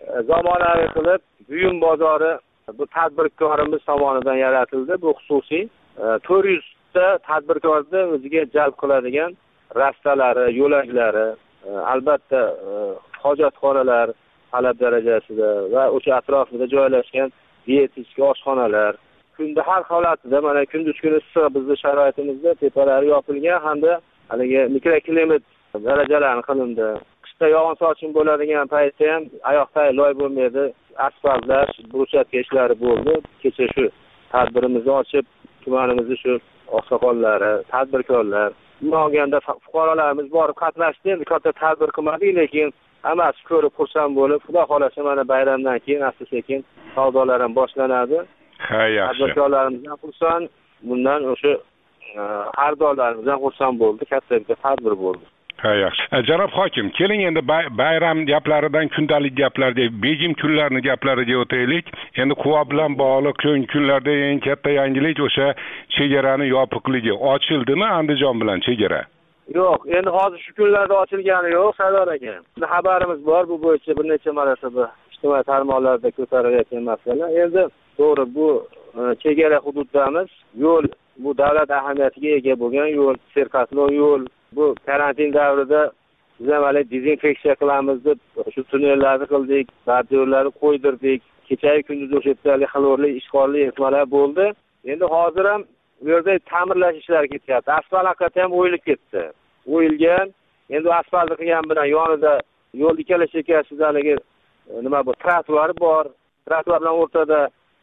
zamonaviy qilib buyum bozori bu tadbirkorimiz tomonidan yaratildi. Bu xususiy to'rt yuz ta tadbirkorni o'ziga jalb qiladigan rastalari, yo'laklari, albatta hojatxonalar talab darajasida va o'sha atrofida joylashgan dietetik oshxonalar kunda har holatida mana kunduz kuni issiq bizning sharoitimizda tepalari yopilgan hamda haligi mikroklimat darajalari qilindi. Qishda yog'in-sochin bo'ladigan paytda ham oyoqda loy bo'lmaydi, asfaltlash, bruschatka ishlari bo'ldi. Kecha shu tadbirimizni ochib, tumanimizning shu oqsoqollari, tadbirkorlar, olganda fuqarolarimiz borib qatnashdi. Endi katta tadbir qilmadik, lekin hammasi ko'rib xursand bo'lib, xudo xolasa mana bayramdan keyin asta-sekin savdolar ham boshlanadi. Ha, yaxshi. Tadbirkorlarimiz ham xursand, bundan o'sha xaridorlarimiz ham xursand bo'ldi, katta bir tadbir bo'ldi. Ha, yaxshi. Janob hokim, keling endi bayram gaplaridan kundalik gaplarga, begim kunlarni gaplariga o'taylik. Endi quva bilan bog'liq kunlarda eng katta yangilik o'sha chegarani yopiqligi. Ochildimi Andijon bilan chegara? Yo'q, endi hozir shu kunlarda ochilgani yo'q, Sardor aka. Bizning xabarimiz bor, bu bo'yicha bir necha marotaba ijtimoiy tarmoqlarda ko'tarilayotgan masala. Endi to'g'ri, bu chegara hududdamiz, yo'l bu davlat ahamiyatiga ega bo'lgan yo'l, serqatnov yo'l. Bu karantin davrida biz ham hali dezinfeksiya qilamiz deb shu tunnellarni qildik, bardiyorlarni qo'ydirdik. Kecha kunduz o'sha yerda xlorli, ishqorli ehtimollar bo'ldi. Endi hozir ham bu yerda ta'mirlash ishlari ketyapti. Asfalt haqiqatdan ham o'yilib ketdi. O'yilgan. Endi asfaltni qilgan bilan yonida yo'l ikkala chekkasida haligi nima bu trotuar bor. Trotuar bilan o'rtada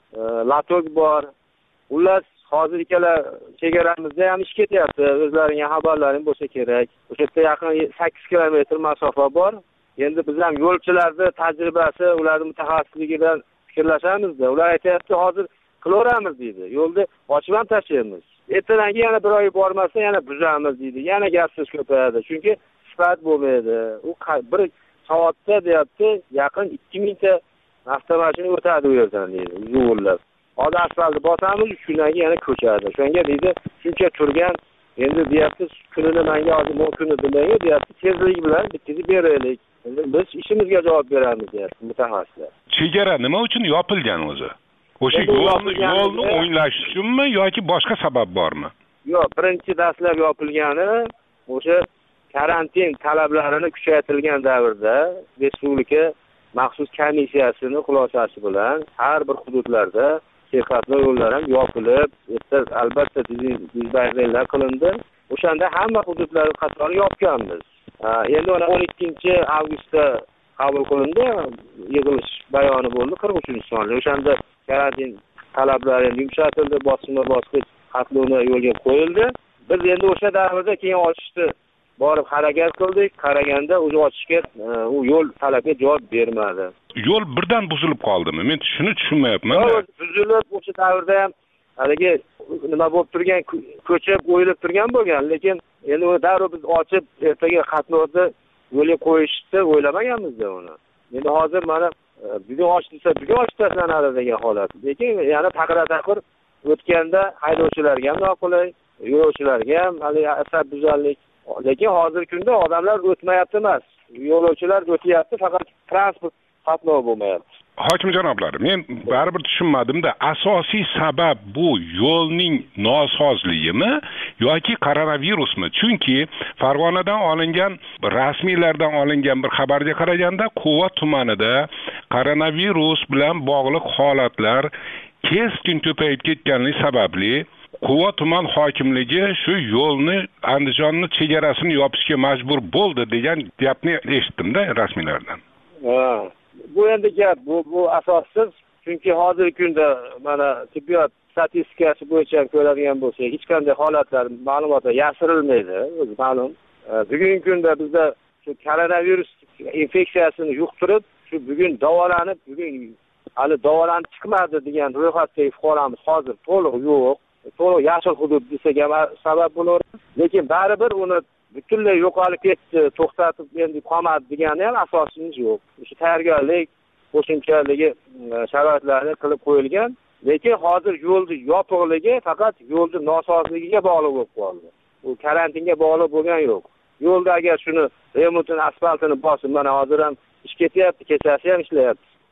latok bor. Xullas hozir ikkala chegaramizda ham ish ketyapti. O'zlaringga xabarlaring bo'lsa kerak. O'sha yerda yaqin sakkiz kilometr masofa bor. Endi biz ham yo'lchilarning tajribasi, ularning mutaxassisligidan fikrlashamizda. Ular aytayapti, hozir qilaveramiz deydi. Yo'lni ochib ham tashlaymiz. Ertadan keyin yana bir oy bormasa yana buzamiz deydi. Yana gapsiz ko'payadi. Chunki sifat bo'lmaydi. U bir soatda deyapti, yaqin ikki ming ta avtomashina o'tadi u yerdan deydi. Yo'llar. Hozir asfaltni bosamiz, uch kundan keyin yana ko'chadi. Shunga deydi, shuncha turgan, endi deyapti, kunini menga hozir bu kuni demaydi, deyapti, tezlik bilan bitkazib beraylik. Endi biz ishimizga javob beramiz, deyapti mutaxassislar. Chegara nima uchun yopilgan o'zi? O'sha yo'lni yo'lni o'nglash uchunmi yoki boshqa sabab bormi? Yo'q, birinchi dastlab yopilgani o'sha karantin talablarini kuchaytirilgan davrda respublika maxsus komissiyasining xulosasi bilan har bir hududlarda serqatnov yo'llar ham yopilib, albatta dizaynerlar qilindi. O'shanda hamma hududlarni qatori yopganmiz. Endi o'n ikkinchi avgustda qabul qilindi, yig'ilish bayoni bo'ldi qirq uchinchi sonli. O'shanda karantin talablari yumshatildi, bosma-bosqich qatlovni yo'lga qo'yildi. Biz endi o'sha davrda keyin ochishni borib harakat qildik. Qaraganda o'zi ochishga u yo'l talabga javob bermadi. Yo'l birdan buzilib qoldimi? Men shuni tushunmayapman. Buzilib o'sha davrda ham haligi nima bo'lib turgan, ko'chib, o'yilib turgan bo'lgan, lekin endi u darrov biz ochib ertaga qatnovni yo'lga qo'yishni o'ylamaganmiz-da uni. Endi hozir mana bugun ochilsa, bugun ochib tashlanadi degan holat. Lekin yana taqra-taqir o'tganda haydovchilarga ham noqulay, yo'lovchilarga ham hali asabbuzarlik. Lekin hozirgi kunda odamlar o'tmayapti emas. Yo'lovchilar o'tyapti, faqat transport qatnovi bo'lmayapti. Hokim janoblari, men baribir tushunmadim-da, asosiy sabab bu yo'lning nosozligimi yoki koronavirusmi? Chunki Farg'onadan olingan, rasmiylardan olingan bir xabarga qaraganda, Quva tumanida koronavirus bilan bog'liq holatlar keskin ko'payib ketganligi sababli Quva tuman hokimligi shu yo'lni Andijonning chegarasini yopishga majbur bo'ldi degan gapni eshitdim-da rasmiylardan. Ha. Bu endi gap, bu bu asossiz. Chunki hozirgi kunda mana tibbiyot statistikasi bo'yicha ko'radigan bo'lsak, hech qanday holatlar, ma'lumotlar yashirilmaydi, o'zi ma'lum. Bugungi kunda bizda shu koronavirus infeksiyasini yuqtirib, shu bugun davolanib, bugun hali davolanib chiqmadi degan ro'yxatdagi fuqaromiz hozir to'liq yo'q. To'liq yashil hudud desak ham sabab bo'laveradi. Lekin baribir uni butunlay yo'qolib ketdi, to'xtatib endi qolmadi degani ham asosimiz yo'q. O'sha tayyorgarlik, qo'shimchaligi sharoitlarni qilib qo'yilgan, lekin hozir yo'lni yopiqligi faqat yo'lni nosozligiga bog'liq bo'lib qoldi. U karantinga bog'liq bo'lgan yo'q. Yo'lda agar shuni remontini, asfaltini bosib, mana hozir ham ish ketyapti, kechasi ham ishlayapti.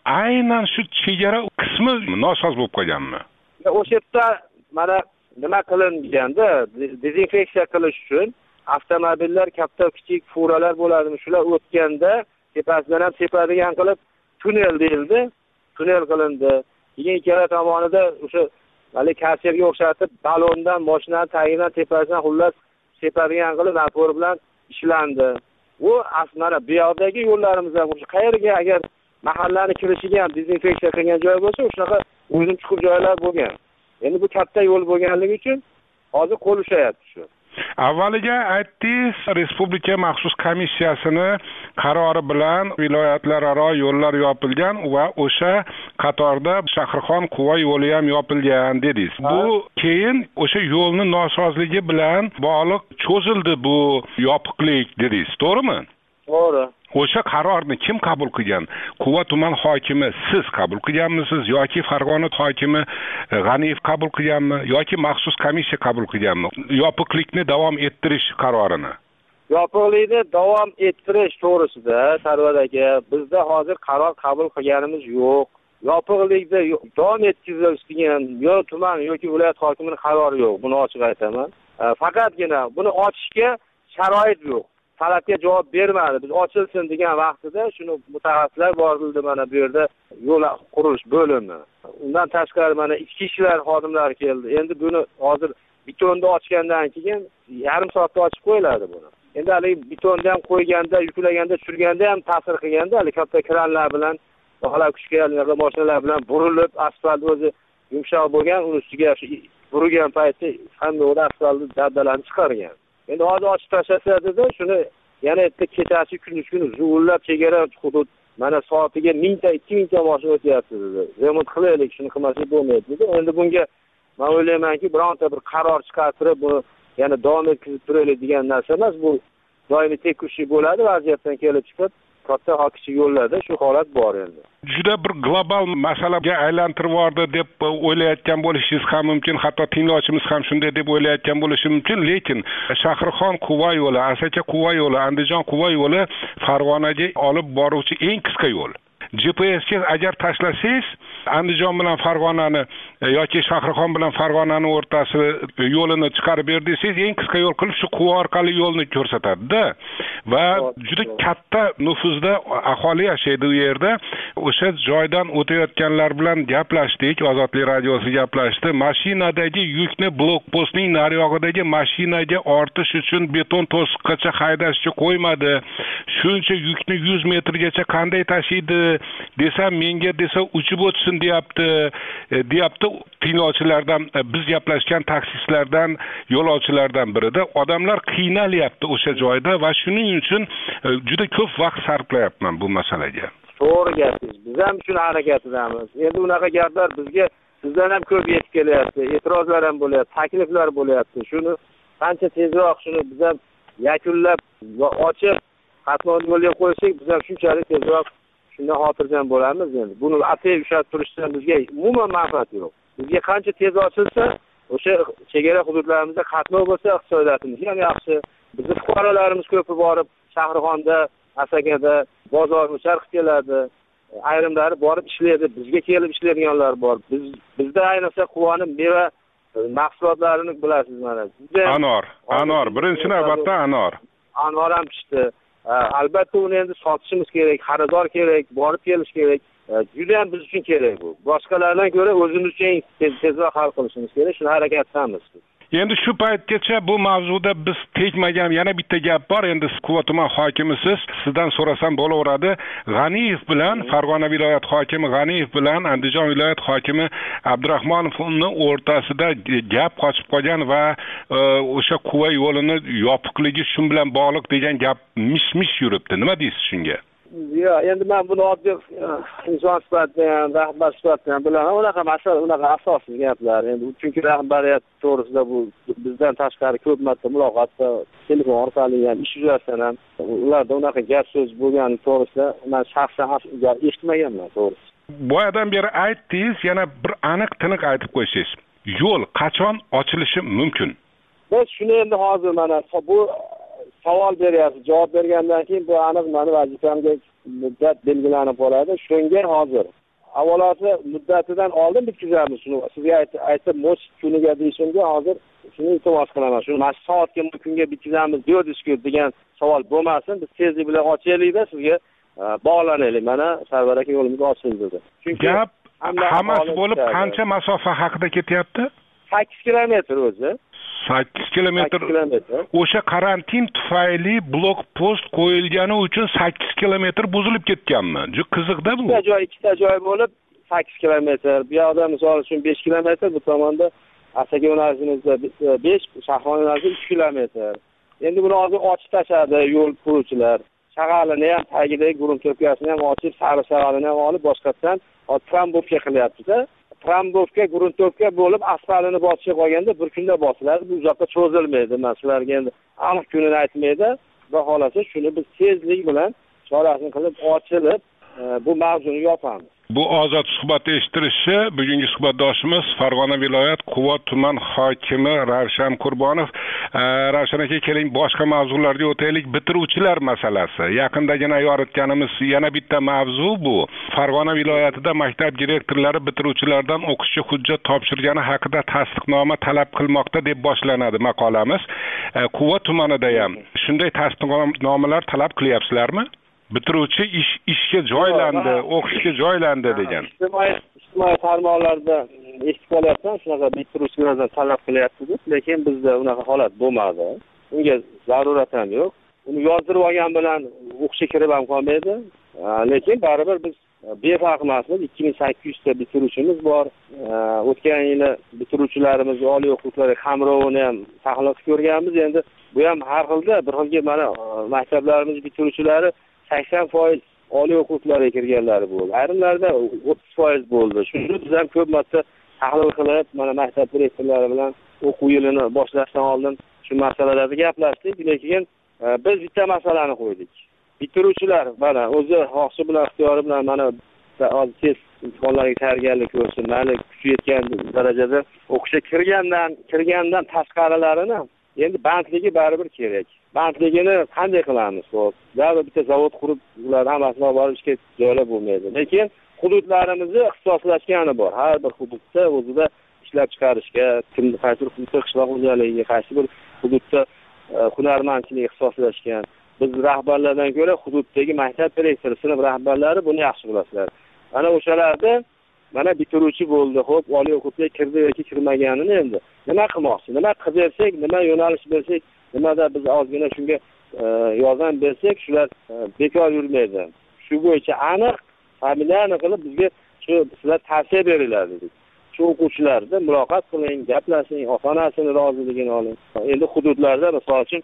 aynan shu chegara qismi nosoz bo'lib qolganmi? O'sha yerda mana nima qilinganda, dezinfeksiya qilish uchun avtomobillar, katta kichik furalar bo'ladimi, shular o'tganda tepasidan ham sepadigan qilib tunnel deyildi, tunnel qilindi. Keyin ikkala tomonida o'sha hali karserga o'xshatib balondan, mashinaning tagidan, tepasidan xullas sepadigan qilib napor bilan ishlandi. U aslida bu yoqdagi yo'llarimiz ham o'sha qayerga agar mahallani kirishiga ham dezinfeksiya qilgan joy bo'lsa, o'shaqa o'ydim chuqur joylar bo'lgan. Endi bu katta yo'l bo'lganligi uchun hozir qo'l ushlayapti shu. Avvaliga aytdingiz, respublika maxsus komissiyasini qarori bilan viloyatlararo yo'llar yopilgan va o'sha qatorda Shahrixon Quva yo'li ham yopilgan dedingiz. Bu keyin o'sha yo'lni nosozligi bilan bog'liq cho'zildi bu yopiqlik dedingiz, to'g'rimi? To'g'ri. O'sha qarorni kim qabul qilgan? Quva tuman hokimi siz qabul qilganmisiz yoki Farg'ona hokimi G'aniyev qabul qilganmi yoki maxsus komissiya qabul qilganmi? Yopiqlikni davom ettirish qarorini. Yopiqlikni davom ettirish to'g'risida Sarvar aka, bizda hozir qaror qabul qilganimiz yo'q. Yopiqlikda davom etkazilishgan yo tuman yoki viloyat hokimining qarori yo'q. Buni ochiq aytaman. Faqatgina buni ochishga sharoit yo'q. Talabga javob bermadi. Biz ochilsin degan vaqtida shuni mutaxassislar borildi mana bu yerda yo'l qurilish bo'limi. Undan tashqari mana ichki ishlar xodimlari keldi. Endi buni hozir betonni ochgandan keyin yarim soatda ochib qo'yiladi buni. Endi hali betonni ham qo'yganda, yuklaganda, tushirganda ham ta'sir qilganda, hali katta kranlar bilan, baholar kuchga kelgan mashinalar bilan burilib, asfalt o'zi yumshoq bo'lgan, uni ustiga shu burilgan paytda hamma o'da asfaltni dabdalarni chiqargan. Endi hozir ochib tashlasa-da, shuni yana erta kechasi kunduz kuni zuvullab chegara hudud mana soatiga mingta, ikki mingta mashina o'tyapti dedi. Remont qilaylik, shuni qilmasak bo'lmaydi dedi. Endi bunga men o'ylaymanki, bironta bir qaror chiqartirib, buni yana davom etkazib turaylik degan narsa emas, bu doimiy tekshirish bo'ladi, vaziyatdan kelib chiqib katta hokichi yo'llarda shu holat bor endi. Juda bir global masalaga aylantirib yubordi deb o'ylayotgan bo'lishingiz ham mumkin, hatto tinglovchimiz ham shunday deb o'ylayotgan bo'lishi mumkin, lekin Shahrixon Quva yo'li, Asaka Quva yo'li, Andijon Quva yo'li Farg'onaga olib boruvchi eng qisqa yo'l. G P S ga agar tashlasangiz, Andijon bilan Farg'onani yoki Shahrixon bilan Farg'onani o'rtasi yo'lini chiqarib ber desangiz, eng qisqa yo'l qilib shu Quva orqali yo'lni ko'rsatadi-da. Va juda katta nufuzda aholi yashaydi u yerda. O'sha joydan o'tayotganlar bilan gaplashdik, Ozodlik radiosi gaplashdi. Mashinadagi yukni blokpostning nariyog'idagi mashinaga ortish uchun beton to'siqqa haydashga qo'ymadi. Shuncha yukni yuz metrgacha qanday tashiydi desam, menga desa uchib o'tsin deyapti, deyapti tinglovchilardan, biz gaplashgan taksistlardan, yo'lovchilardan birida. Odamlar qiynalyapti o'sha joyda va shuning uchun juda ko'p vaqt sarflayapman bu masalaga. To'g'ri gapingiz. Biz ham shuni harakatidamiz. Endi unaqa gaplar bizga sizdan ham ko'p yetib kelyapti, e'tirozlar ham bo'lyapti, takliflar bo'lyapti. Shuni qancha tezroq shuni biz ham yakunlab ochib qatnovni yo'lga qo'ysak, biz ham shunchalik tezroq shundan xotirjam bo'lamiz endi. Buni atay ushlab turishdan bizga umuman manfaat yo'q. Bizga qancha tez ochilsa, o'sha chegara hududlarimizda qatnov bo'lsa, iqtisodiyotimiz ham yaxshi. Bizning fuqarolarimiz ko'p borib Shahrixonda, Asakada bozor o'charq keladi. Ayrimlari borib ishlaydi, bizga kelib ishlaydiganlar bor. Biz bizda ayniqsa Quvaning meva mahsulotlarini bilasiz mana. Anor, anor, birinchi navbatda anor. Anor ham pishdi. Albatta uni endi sotishimiz kerak, xaridor kerak, borib kelish kerak. Juda ham biz uchun kerak bu. Boshqalardan ko'ra o'zimiz uchun tezroq hal qilishimiz kerak. Shuni harakatdamiz. Endi shu paytgacha bu mavzuda biz tegmagan yana bitta gap bor. Endi Quva tuman hokimisiz, sizdan so'rasam bo'laveradi. G'aniyev bilan Farg'ona viloyat hokimi G'aniyev bilan Andijon viloyat hokimi Abdurahmonovning o'rtasida gap qochib qolgan va o'sha Quva yo'lini yopiqligi shu bilan bog'liq degan gap mish-mish yuribdi. Nima deysiz shunga? Yo, endi men buni oddiy inson sifatida, rahbar sifatida bilaman. Unaqa masala, unaqa asosiy gaplar. Endi chunki rahbariyat to'g'risida bu bizdan tashqari ko'p marta muloqotda, telefon orqali ham ish yuzasidan ham ularda unaqa gap so'z bo'lgani to'g'risida men shaxsan eshitmaganman to'g'risi. Boyadan beri aytdingiz, yana bir aniq tiniq aytib qo'ysangiz. Yo'l qachon ochilishi mumkin? Biz shuni endi hozir mana bu savol beryapsiz. Javob bergandan keyin bu aniq meni vazifamga muddat belgilanib qoladi. Shunga hozir avvaloti muddatidan oldin bitkazamiz shuni. Sizga aytib, moch kuniga deyishimga hozir shuni iltimos qilaman. Shuni mana shu soatga kunga bitkazamiz diyordingizku degan savol bo'lmasin. Biz tezlik bilan ochaylik-da, sizga bog'lanaylik. Mana Sarvar aka yo'limiz ochildi. Chunki gap hammasi bo'lib qancha masofa haqida ketyapti? sakkiz kilometr o'zi. sakkiz kilometr. O'sha karantin tufayli blokpost qo'yilgani uchun sakkiz kilometr buzilib ketganmi? Juda qiziqda bu. Ikkita joy, ikkita joy bo'lib sakkiz kilometr. Bu yoqda misol uchun besh kilometr, bu tomonda Asaka yo'nalishimizda besh, Shahron yo'nalishida uch kilometr. Endi buni hozir ochib tashladi yo'l quruvchilar. Shag'alini ham tagidagi guruch to'pkasini ham ochib, sari shag'alini ham olib boshqatdan trambovka qilyapti-da. Trambovka, gruntovka bo'lib asfaltini bosishga qolganda bir kunda bosiladi. Bu uzoqqa cho'zilmaydi. Men sizlarga endi aniq kunini aytmaydi. Xudo xolasa shuni biz tezlik bilan chorasini qilib ochilib, bu mavzuni yopamiz. Bu ozod suhbat eshittirishi bugungi suhbatdoshimiz Farg'ona viloyat Quva tuman hokimi Ravshan Qurbonov. Ravshan aka, keling boshqa mavzularga o'taylik. Bitiruvchilar masalasi. Yaqindagina yoritganimiz yana bitta mavzu bu. Farg'ona viloyatida maktab direktorlari bitiruvchilardan o'qishchi hujjat topshirgani haqida tasdiqnoma talab qilmoqda deb boshlanadi maqolamiz. Quva tumanida ham shunday tasdiqnomalar talab qilyapsizlarmi? Bitiruvchi ish ishga joylandi, o'qishga joylandi degan. Ijtimoiy ijtimoiy tarmoqlarda eshitib qolyapman, shunaqa bitiruvchilardan talab qilyapti deb, lekin bizda unaqa holat bo'lmadi. Unga zarurat ham yo'q. Uni yozdirib olgan bilan o'qishga kirib ham qolmaydi. Lekin baribir biz befarq emasmiz. ikki ming sakkiz yuz ta bitiruvchimiz bor. O'tgan yili bitiruvchilarimiz oliy o'quvchilar qamrovini ham tahlil ko'rganmiz. Endi bu ham har xilda, bir xilga mana maktablarimiz bitiruvchilari sakson foiz oliy o'quvchilarga kirganlari bo'ldi. Ayrimlarda o'ttiz foiz bo'ldi. Shuni biz ham ko'p marta tahlil qilib, mana maktab direktorlari bilan o'quv yilini boshlashdan oldin shu masalalarni gaplashdik. Lekin biz bitta masalani qo'ydik. Bitiruvchilar mana o'zi xohishi bilan, ixtiyori bilan mana hozir test imtihonlariga tayyorgarlik ko'rsin, mayli kuchi yetgan darajada o'qishga kirgandan, kirgandan tashqarilarini endi bandligi baribir kerak. Bandligini qanday qilamiz? Xo'p, davlat bitta zavod qurib, ular hammasini olib borib ishga joylab bo'lmaydi. Lekin hududlarimizni ixtisoslashgani bor. Har bir hududda o'zida ishlab chiqarishga, kimni qaysi bir hududda qishloq xo'jaligiga, qaysi bir hududda hunarmandchilik ixtisoslashgan. Biz rahbarlardan ko'ra hududdagi maktab direktori, sinf rahbarlari buni yaxshi bilasizlar. Mana o'shalarda mana bitiruvchi bo'ldi, xo'p, oliy o'quvchiga kirdi yoki kirmaganini endi nima qilmoqchi? Nima qilib bersak, nima yo'nalish bersak, nimada biz ozgina shunga yordam bersak, shular bekor yurmaydi. Shu bo'yicha aniq familiyani qilib bizga shu sizlar tavsiya beringlar dedik. Shu o'quvchilarni muloqot qiling, gaplashing, ota-onasini roziligini oling. Endi hududlarda misol uchun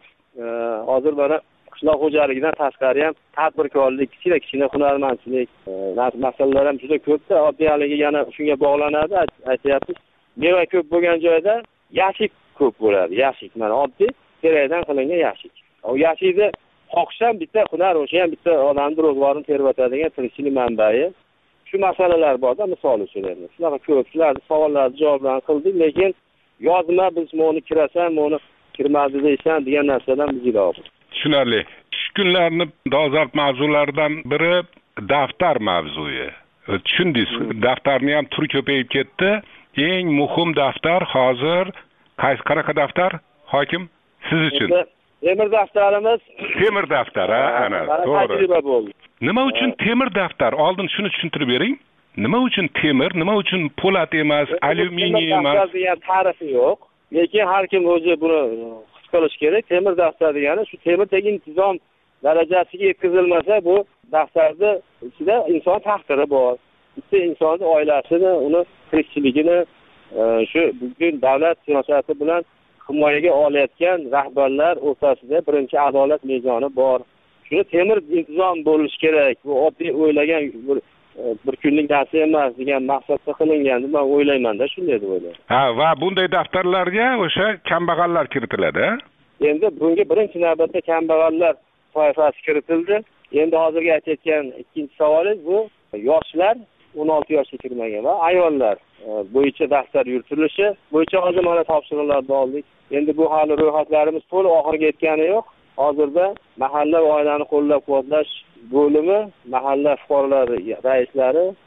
hozir mana qishloq xo'jaligidan tashqari ham tadbirkorlik, kichkina hunarmandchilik masalalar ham juda ko'pda. Oddiyligi yana shunga bog'lanadi, aytyapmiz. Meva ko'p bo'lgan joyda yashik ko'p bo'ladi. Yashik mana oddiy terakdan qilingan yashik. U yashikni xohish ham bitta hunar, o'sha ham bitta odamning ro'zg'orini terib o'tadigan tirikchilik manbai. Shu masalalar borda, misol uchun endi. Shunaqa ko'pchilar savollarni javoblarini qildik, lekin yozma biz buni kirasan, buni kirmadi deysan degan narsadan biz yiroqmiz. Tushunarli. Shu kunlarni dolzarb mavzulardan biri daftar mavzusi. Tushundingiz, daftarni ham turi ko'payib ketdi. Eng muhim daftar hozir qaysi qanaqa daftar, hokim? Siz uchun. Temir daftarimiz. Temir daftar, ha, ana, to'g'ri. Nima uchun temir daftar? Oldin shuni tushuntirib bering. Nima uchun temir, nima uchun po'lat emas, alyuminiy emas? Daftar degan ta'rifi yo'q. Lekin har kim o'zi buni his qilish kerak. Temir daftar degani shu temirdagi intizom darajasiga yetkazilmasa, bu daftarda ichida inson taqdiri bor. Bitta insonning oilasini, uni tirikchiligini shu bugun davlat siyosati bilan himoyaga olayotgan rahbarlar o'rtasida birinchi adolat mezoni bor. Shuni temir intizom bo'lishi kerak. Bu oddiy o'ylagan bir, bir kunlik narsa emas degan maqsadda qilingan deb men o'ylayman-da, shunday deb o'ylayman. Ha, va bunday daftarlarga o'sha kambag'allar kiritiladi. Endi bunga birinchi navbatda kambag'allar toifasi kiritildi. Endi hozirgi aytayotgan ikkinchi savolingiz bu yoshlar o'n olti yoshga kirmagan va ayollar bo'yicha daftar yuritilishi bo'yicha hozir mana topshiriqlarni oldik. Endi bu hali ro'yxatlarimiz to'liq oxiriga yetgani yo'q. Hozirda mahalla va oilani qo'llab-quvvatlash bo'limi, mahalla fuqarolar raislari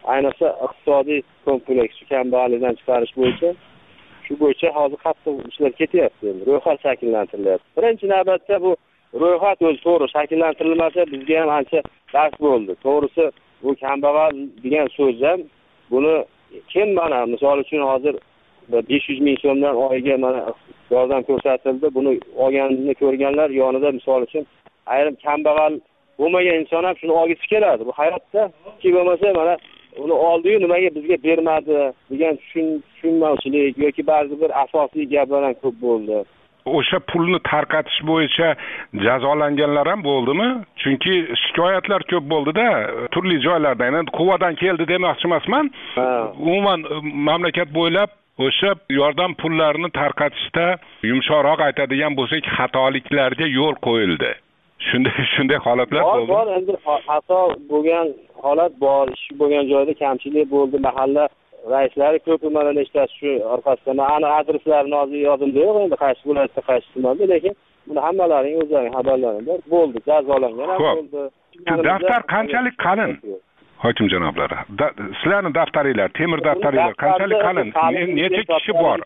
ayniqsa iqtisodiy kompleks kambag'allikdan chiqarish bo'yicha shu bo'yicha hozir qattiq ishlar ketyapti. Ro'yxat shakllantirilyapti. Birinchi navbatda bu ro'yxat o'zi to'g'ri shakllantirilmasa bizga ham ancha dars bo'ldi. To'g'risi bu kambag'al degan so'z ham buni kim mana misol uchun hozir besh yuz ming so'mdan oyiga mana yordam ko'rsatildi. Buni olganini ko'rganlar yonida misol uchun ayrim kambag'al bo'lmagan inson ham shuni olgisi keladi. Bu hayotda ki bo'lmasa mana uni oldi-yu nimaga bizga bermadi degan tushunmovchilik yoki ba'zi bir asosiy gaplar ham ko'p bo'ldi. O'sha pulni tarqatish bo'yicha jazolanganlar ham bo'ldimi? Chunki shikoyatlar ko'p bo'ldi-da, turli joylardan. Endi Quvadan keldi demoqchi emasman. Umuman mamlakat bo'ylab o'sha yordam pullarini tarqatishda yumshoqroq aytadigan bo'lsak, xatoliklarga yo'l qo'yildi. Shunday shunday holatlar bo'ldi. Bor, endi xato bo'lgan holat bor, ish bo'lgan joyda kamchilik bo'ldi. Mahalla raislari ko'p mana nechtasi shu orqasidan aniq adreslarini hozir yodimda yo'q, endi qaysi viloyatda qaysi tumanida, lekin buni hammalaring o'zlaring xabarlaring bor. Bo'ldi, jazolangan ham bo'ldi. Daftar qanchalik qalin? Hokim janoblari, sizlarning daftaringlar, temir daftaringlar qanchalik qalin? Necha kishi bor?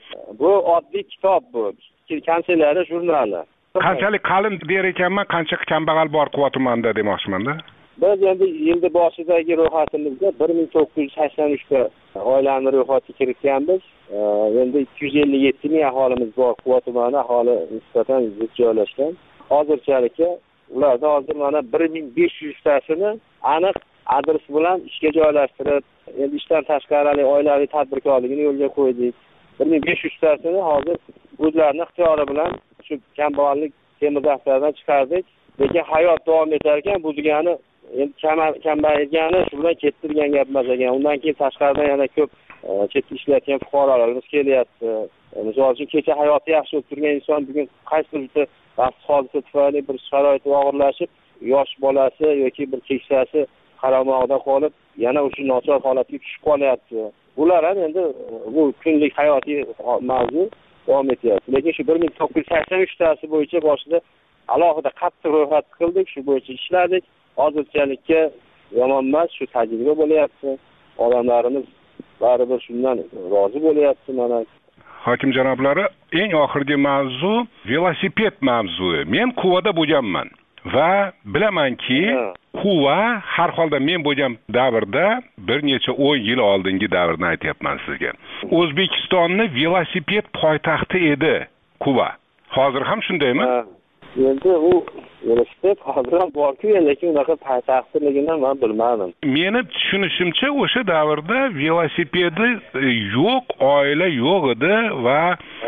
Bu oddiy kitob bu. Kanselyariya jurnali. Qanchalik qalin der ekanman, qancha kambag'al bor Quva tumanida demoqchiman-da. Biz endi yilda boshidagi ro'yxatimizda bir ming to'qqiz yuz sakson uch ta oilani ro'yxatga kiritganmiz. Endi ikki yuz ellik yetti ming aholimiz bor Quva tumani, aholi nisbatan zich joylashgan. Hozirchalikka ularda hozir mana bir ming besh yuz tasini aniq adres bilan ishga joylashtirib, endi ishdan tashqari oilaviy tadbirkorligini yo'lga qo'ydik. bir ming besh yuz tasini hozir o'zlarining ixtiyori bilan shu kambag'allik temir daftaridan chiqardik. Lekin hayot davom etar ekan, bu degani endi kambaygani shu bilan kettirgan gap emas ekan. Undan keyin tashqaridan yana ko'p chetda ishlayotgan fuqarolarimiz kelyapti. Misol uchun kecha hayoti yaxshi bo'lib turgan inson bugun qaysi bir baxtsiz hodisa tufayli bir sharoiti og'irlashib, yosh bolasi yoki bir keksasi qaramog'ida qolib, yana o'sha nochor holatga tushib qolyapti. Bular ham endi bu kunlik hayotiy mavzu davom etyapti. Lekin shu bir ming to'qqiz yuz sakson uch tasi bo'yicha boshida alohida qattiq ro'yxat qildik, shu bo'yicha ishladik. Hozirchalikka yomon emas, shu tajriba bo'lyapti. Odamlarimiz baribir shundan rozi bo'lyapti mana. Hokim janoblari, eng oxirgi mavzu velosiped mavzui. Men Quvada bo'lganman va bilamanki, Quva har holda men bo'lgan davrda bir necha o'n yil oldingi davrni aytyapman sizga. O'zbekistonning velosiped poytaxti edi Quva. Hozir ham shundaymi? Endi u velosiped hozir ham bor-ku, lekin unaqa poytaxtligini men bilmadim. Meni tushunishimcha o'sha davrda velosipedi yo'q, oila yo'q edi va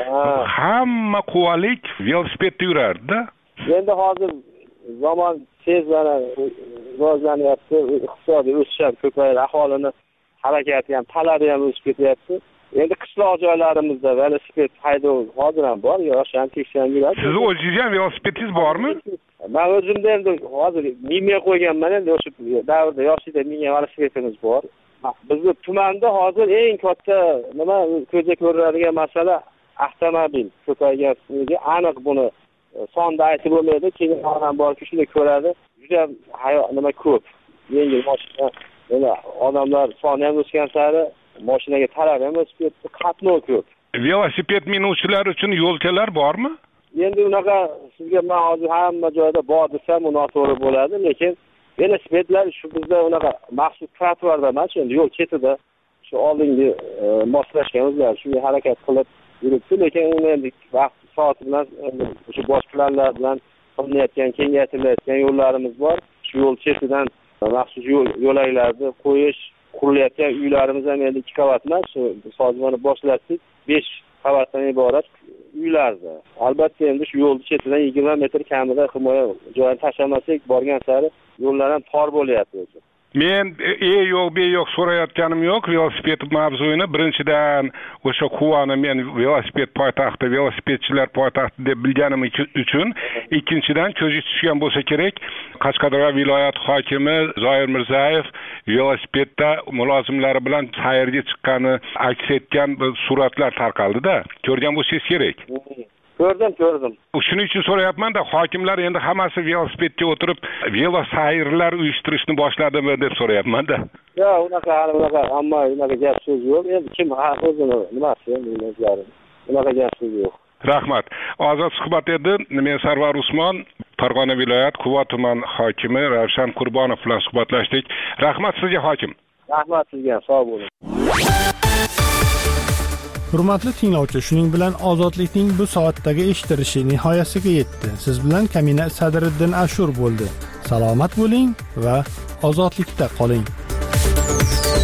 hamma quvalik velosipedda yurardi. Endi hozir zamon tez mana rivojlanyapti, iqtisodiy o'sish ham ko'paydi, aholini harakati ham, talabi ham o'sib ketyapti. Endi qishloq joylarimizda velosiped haydov hozir ham bor, yosh ham, keksa ham yuradi. Siz o'zingiz ham velosipedingiz bormi? Men o'zimda endi hozir minmay qo'yganman, endi o'sha davrda yoshida mingan velosipedimiz bor. Bizning tumanda hozir eng katta nima ko'zga ko'rinadigan masala avtomobil ko'payganligi aniq. Buni sonda aytib bo'lmaydi, keyin ham borki shuni ko'radi. Juda hayot nima ko'p. Yengil mashina, mana odamlar soni ham o'sgan sari mashinaga talab ham o'sib ketdi, qatnov ko'p. Velosiped minuvchilar uchun yo'lkalar bormi? Endi unaqa sizga men hozir hamma joyda bor desam, u noto'g'ri bo'ladi, lekin velosipedlar shu bizda unaqa maxsus trotuarda emas, endi yo'l chetida shu oldingi moslashgan o'zlari shunga harakat qilib yuribdi, lekin uni endi vaqt soat bilan o'sha bosh planlar bilan qilinayotgan, kengaytirilayotgan yo'llarimiz bor. Shu yo'l chetidan maxsus yo'laklarni qo'yish, qurilayotgan uylarimiz ham endi ikki qavat emas, shu hozir boshlatdik, besh qavatdan iborat uylarda. Albatta endi shu yo'l chetidan yigirma metr kamida himoya joyini tashlamasak, borgan sari yo'llar ham tor bo'lyapti. Men e yo'q, be yo'q so'rayotganim yo'q velosiped mavzuyini. Birinchidan o'sha Quvani men velosiped poytaxti, velosipedchilar poytaxti deb bilganim uchun, ikkinchidan ko'zingiz tushgan bo'lsa kerak, Qashqadaryo viloyat hokimi Zoir Mirzayev velosipedda mulozimlari bilan sayrga chiqqani aks etgan suratlar tarqaldi-da. Ko'rgan bo'lsangiz kerak. ko'rdim ko'rdim shuning uchun so'rayapmanda, hokimlar endi hammasi velosipedga o'tirib velosayrlar uyushtirishni boshladimi deb so'rayapmanda. yo'q, unaqa hali unaqa hamma unaqa gap so'z yo'q. Endi kim o'zini nimasi endi o'zlari unaqa gap so'z yo'q. Rahmat. Ozod suhbat edi. Men Sarvar Usmon, Farg'ona viloyat Quva tuman hokimi Ravshan Qurbonov bilan suhbatlashdik. Rahmat sizga hokim. Rahmat sizga, sog' bo'ling. Hurmatli tinglovchi, shuning bilan ozodlikning bu soatdagi eshittirishi nihoyasiga yetdi. Siz bilan Kamina Sadriddin Ashur bo'ldi. Salomat bo'ling va ozodlikda qoling.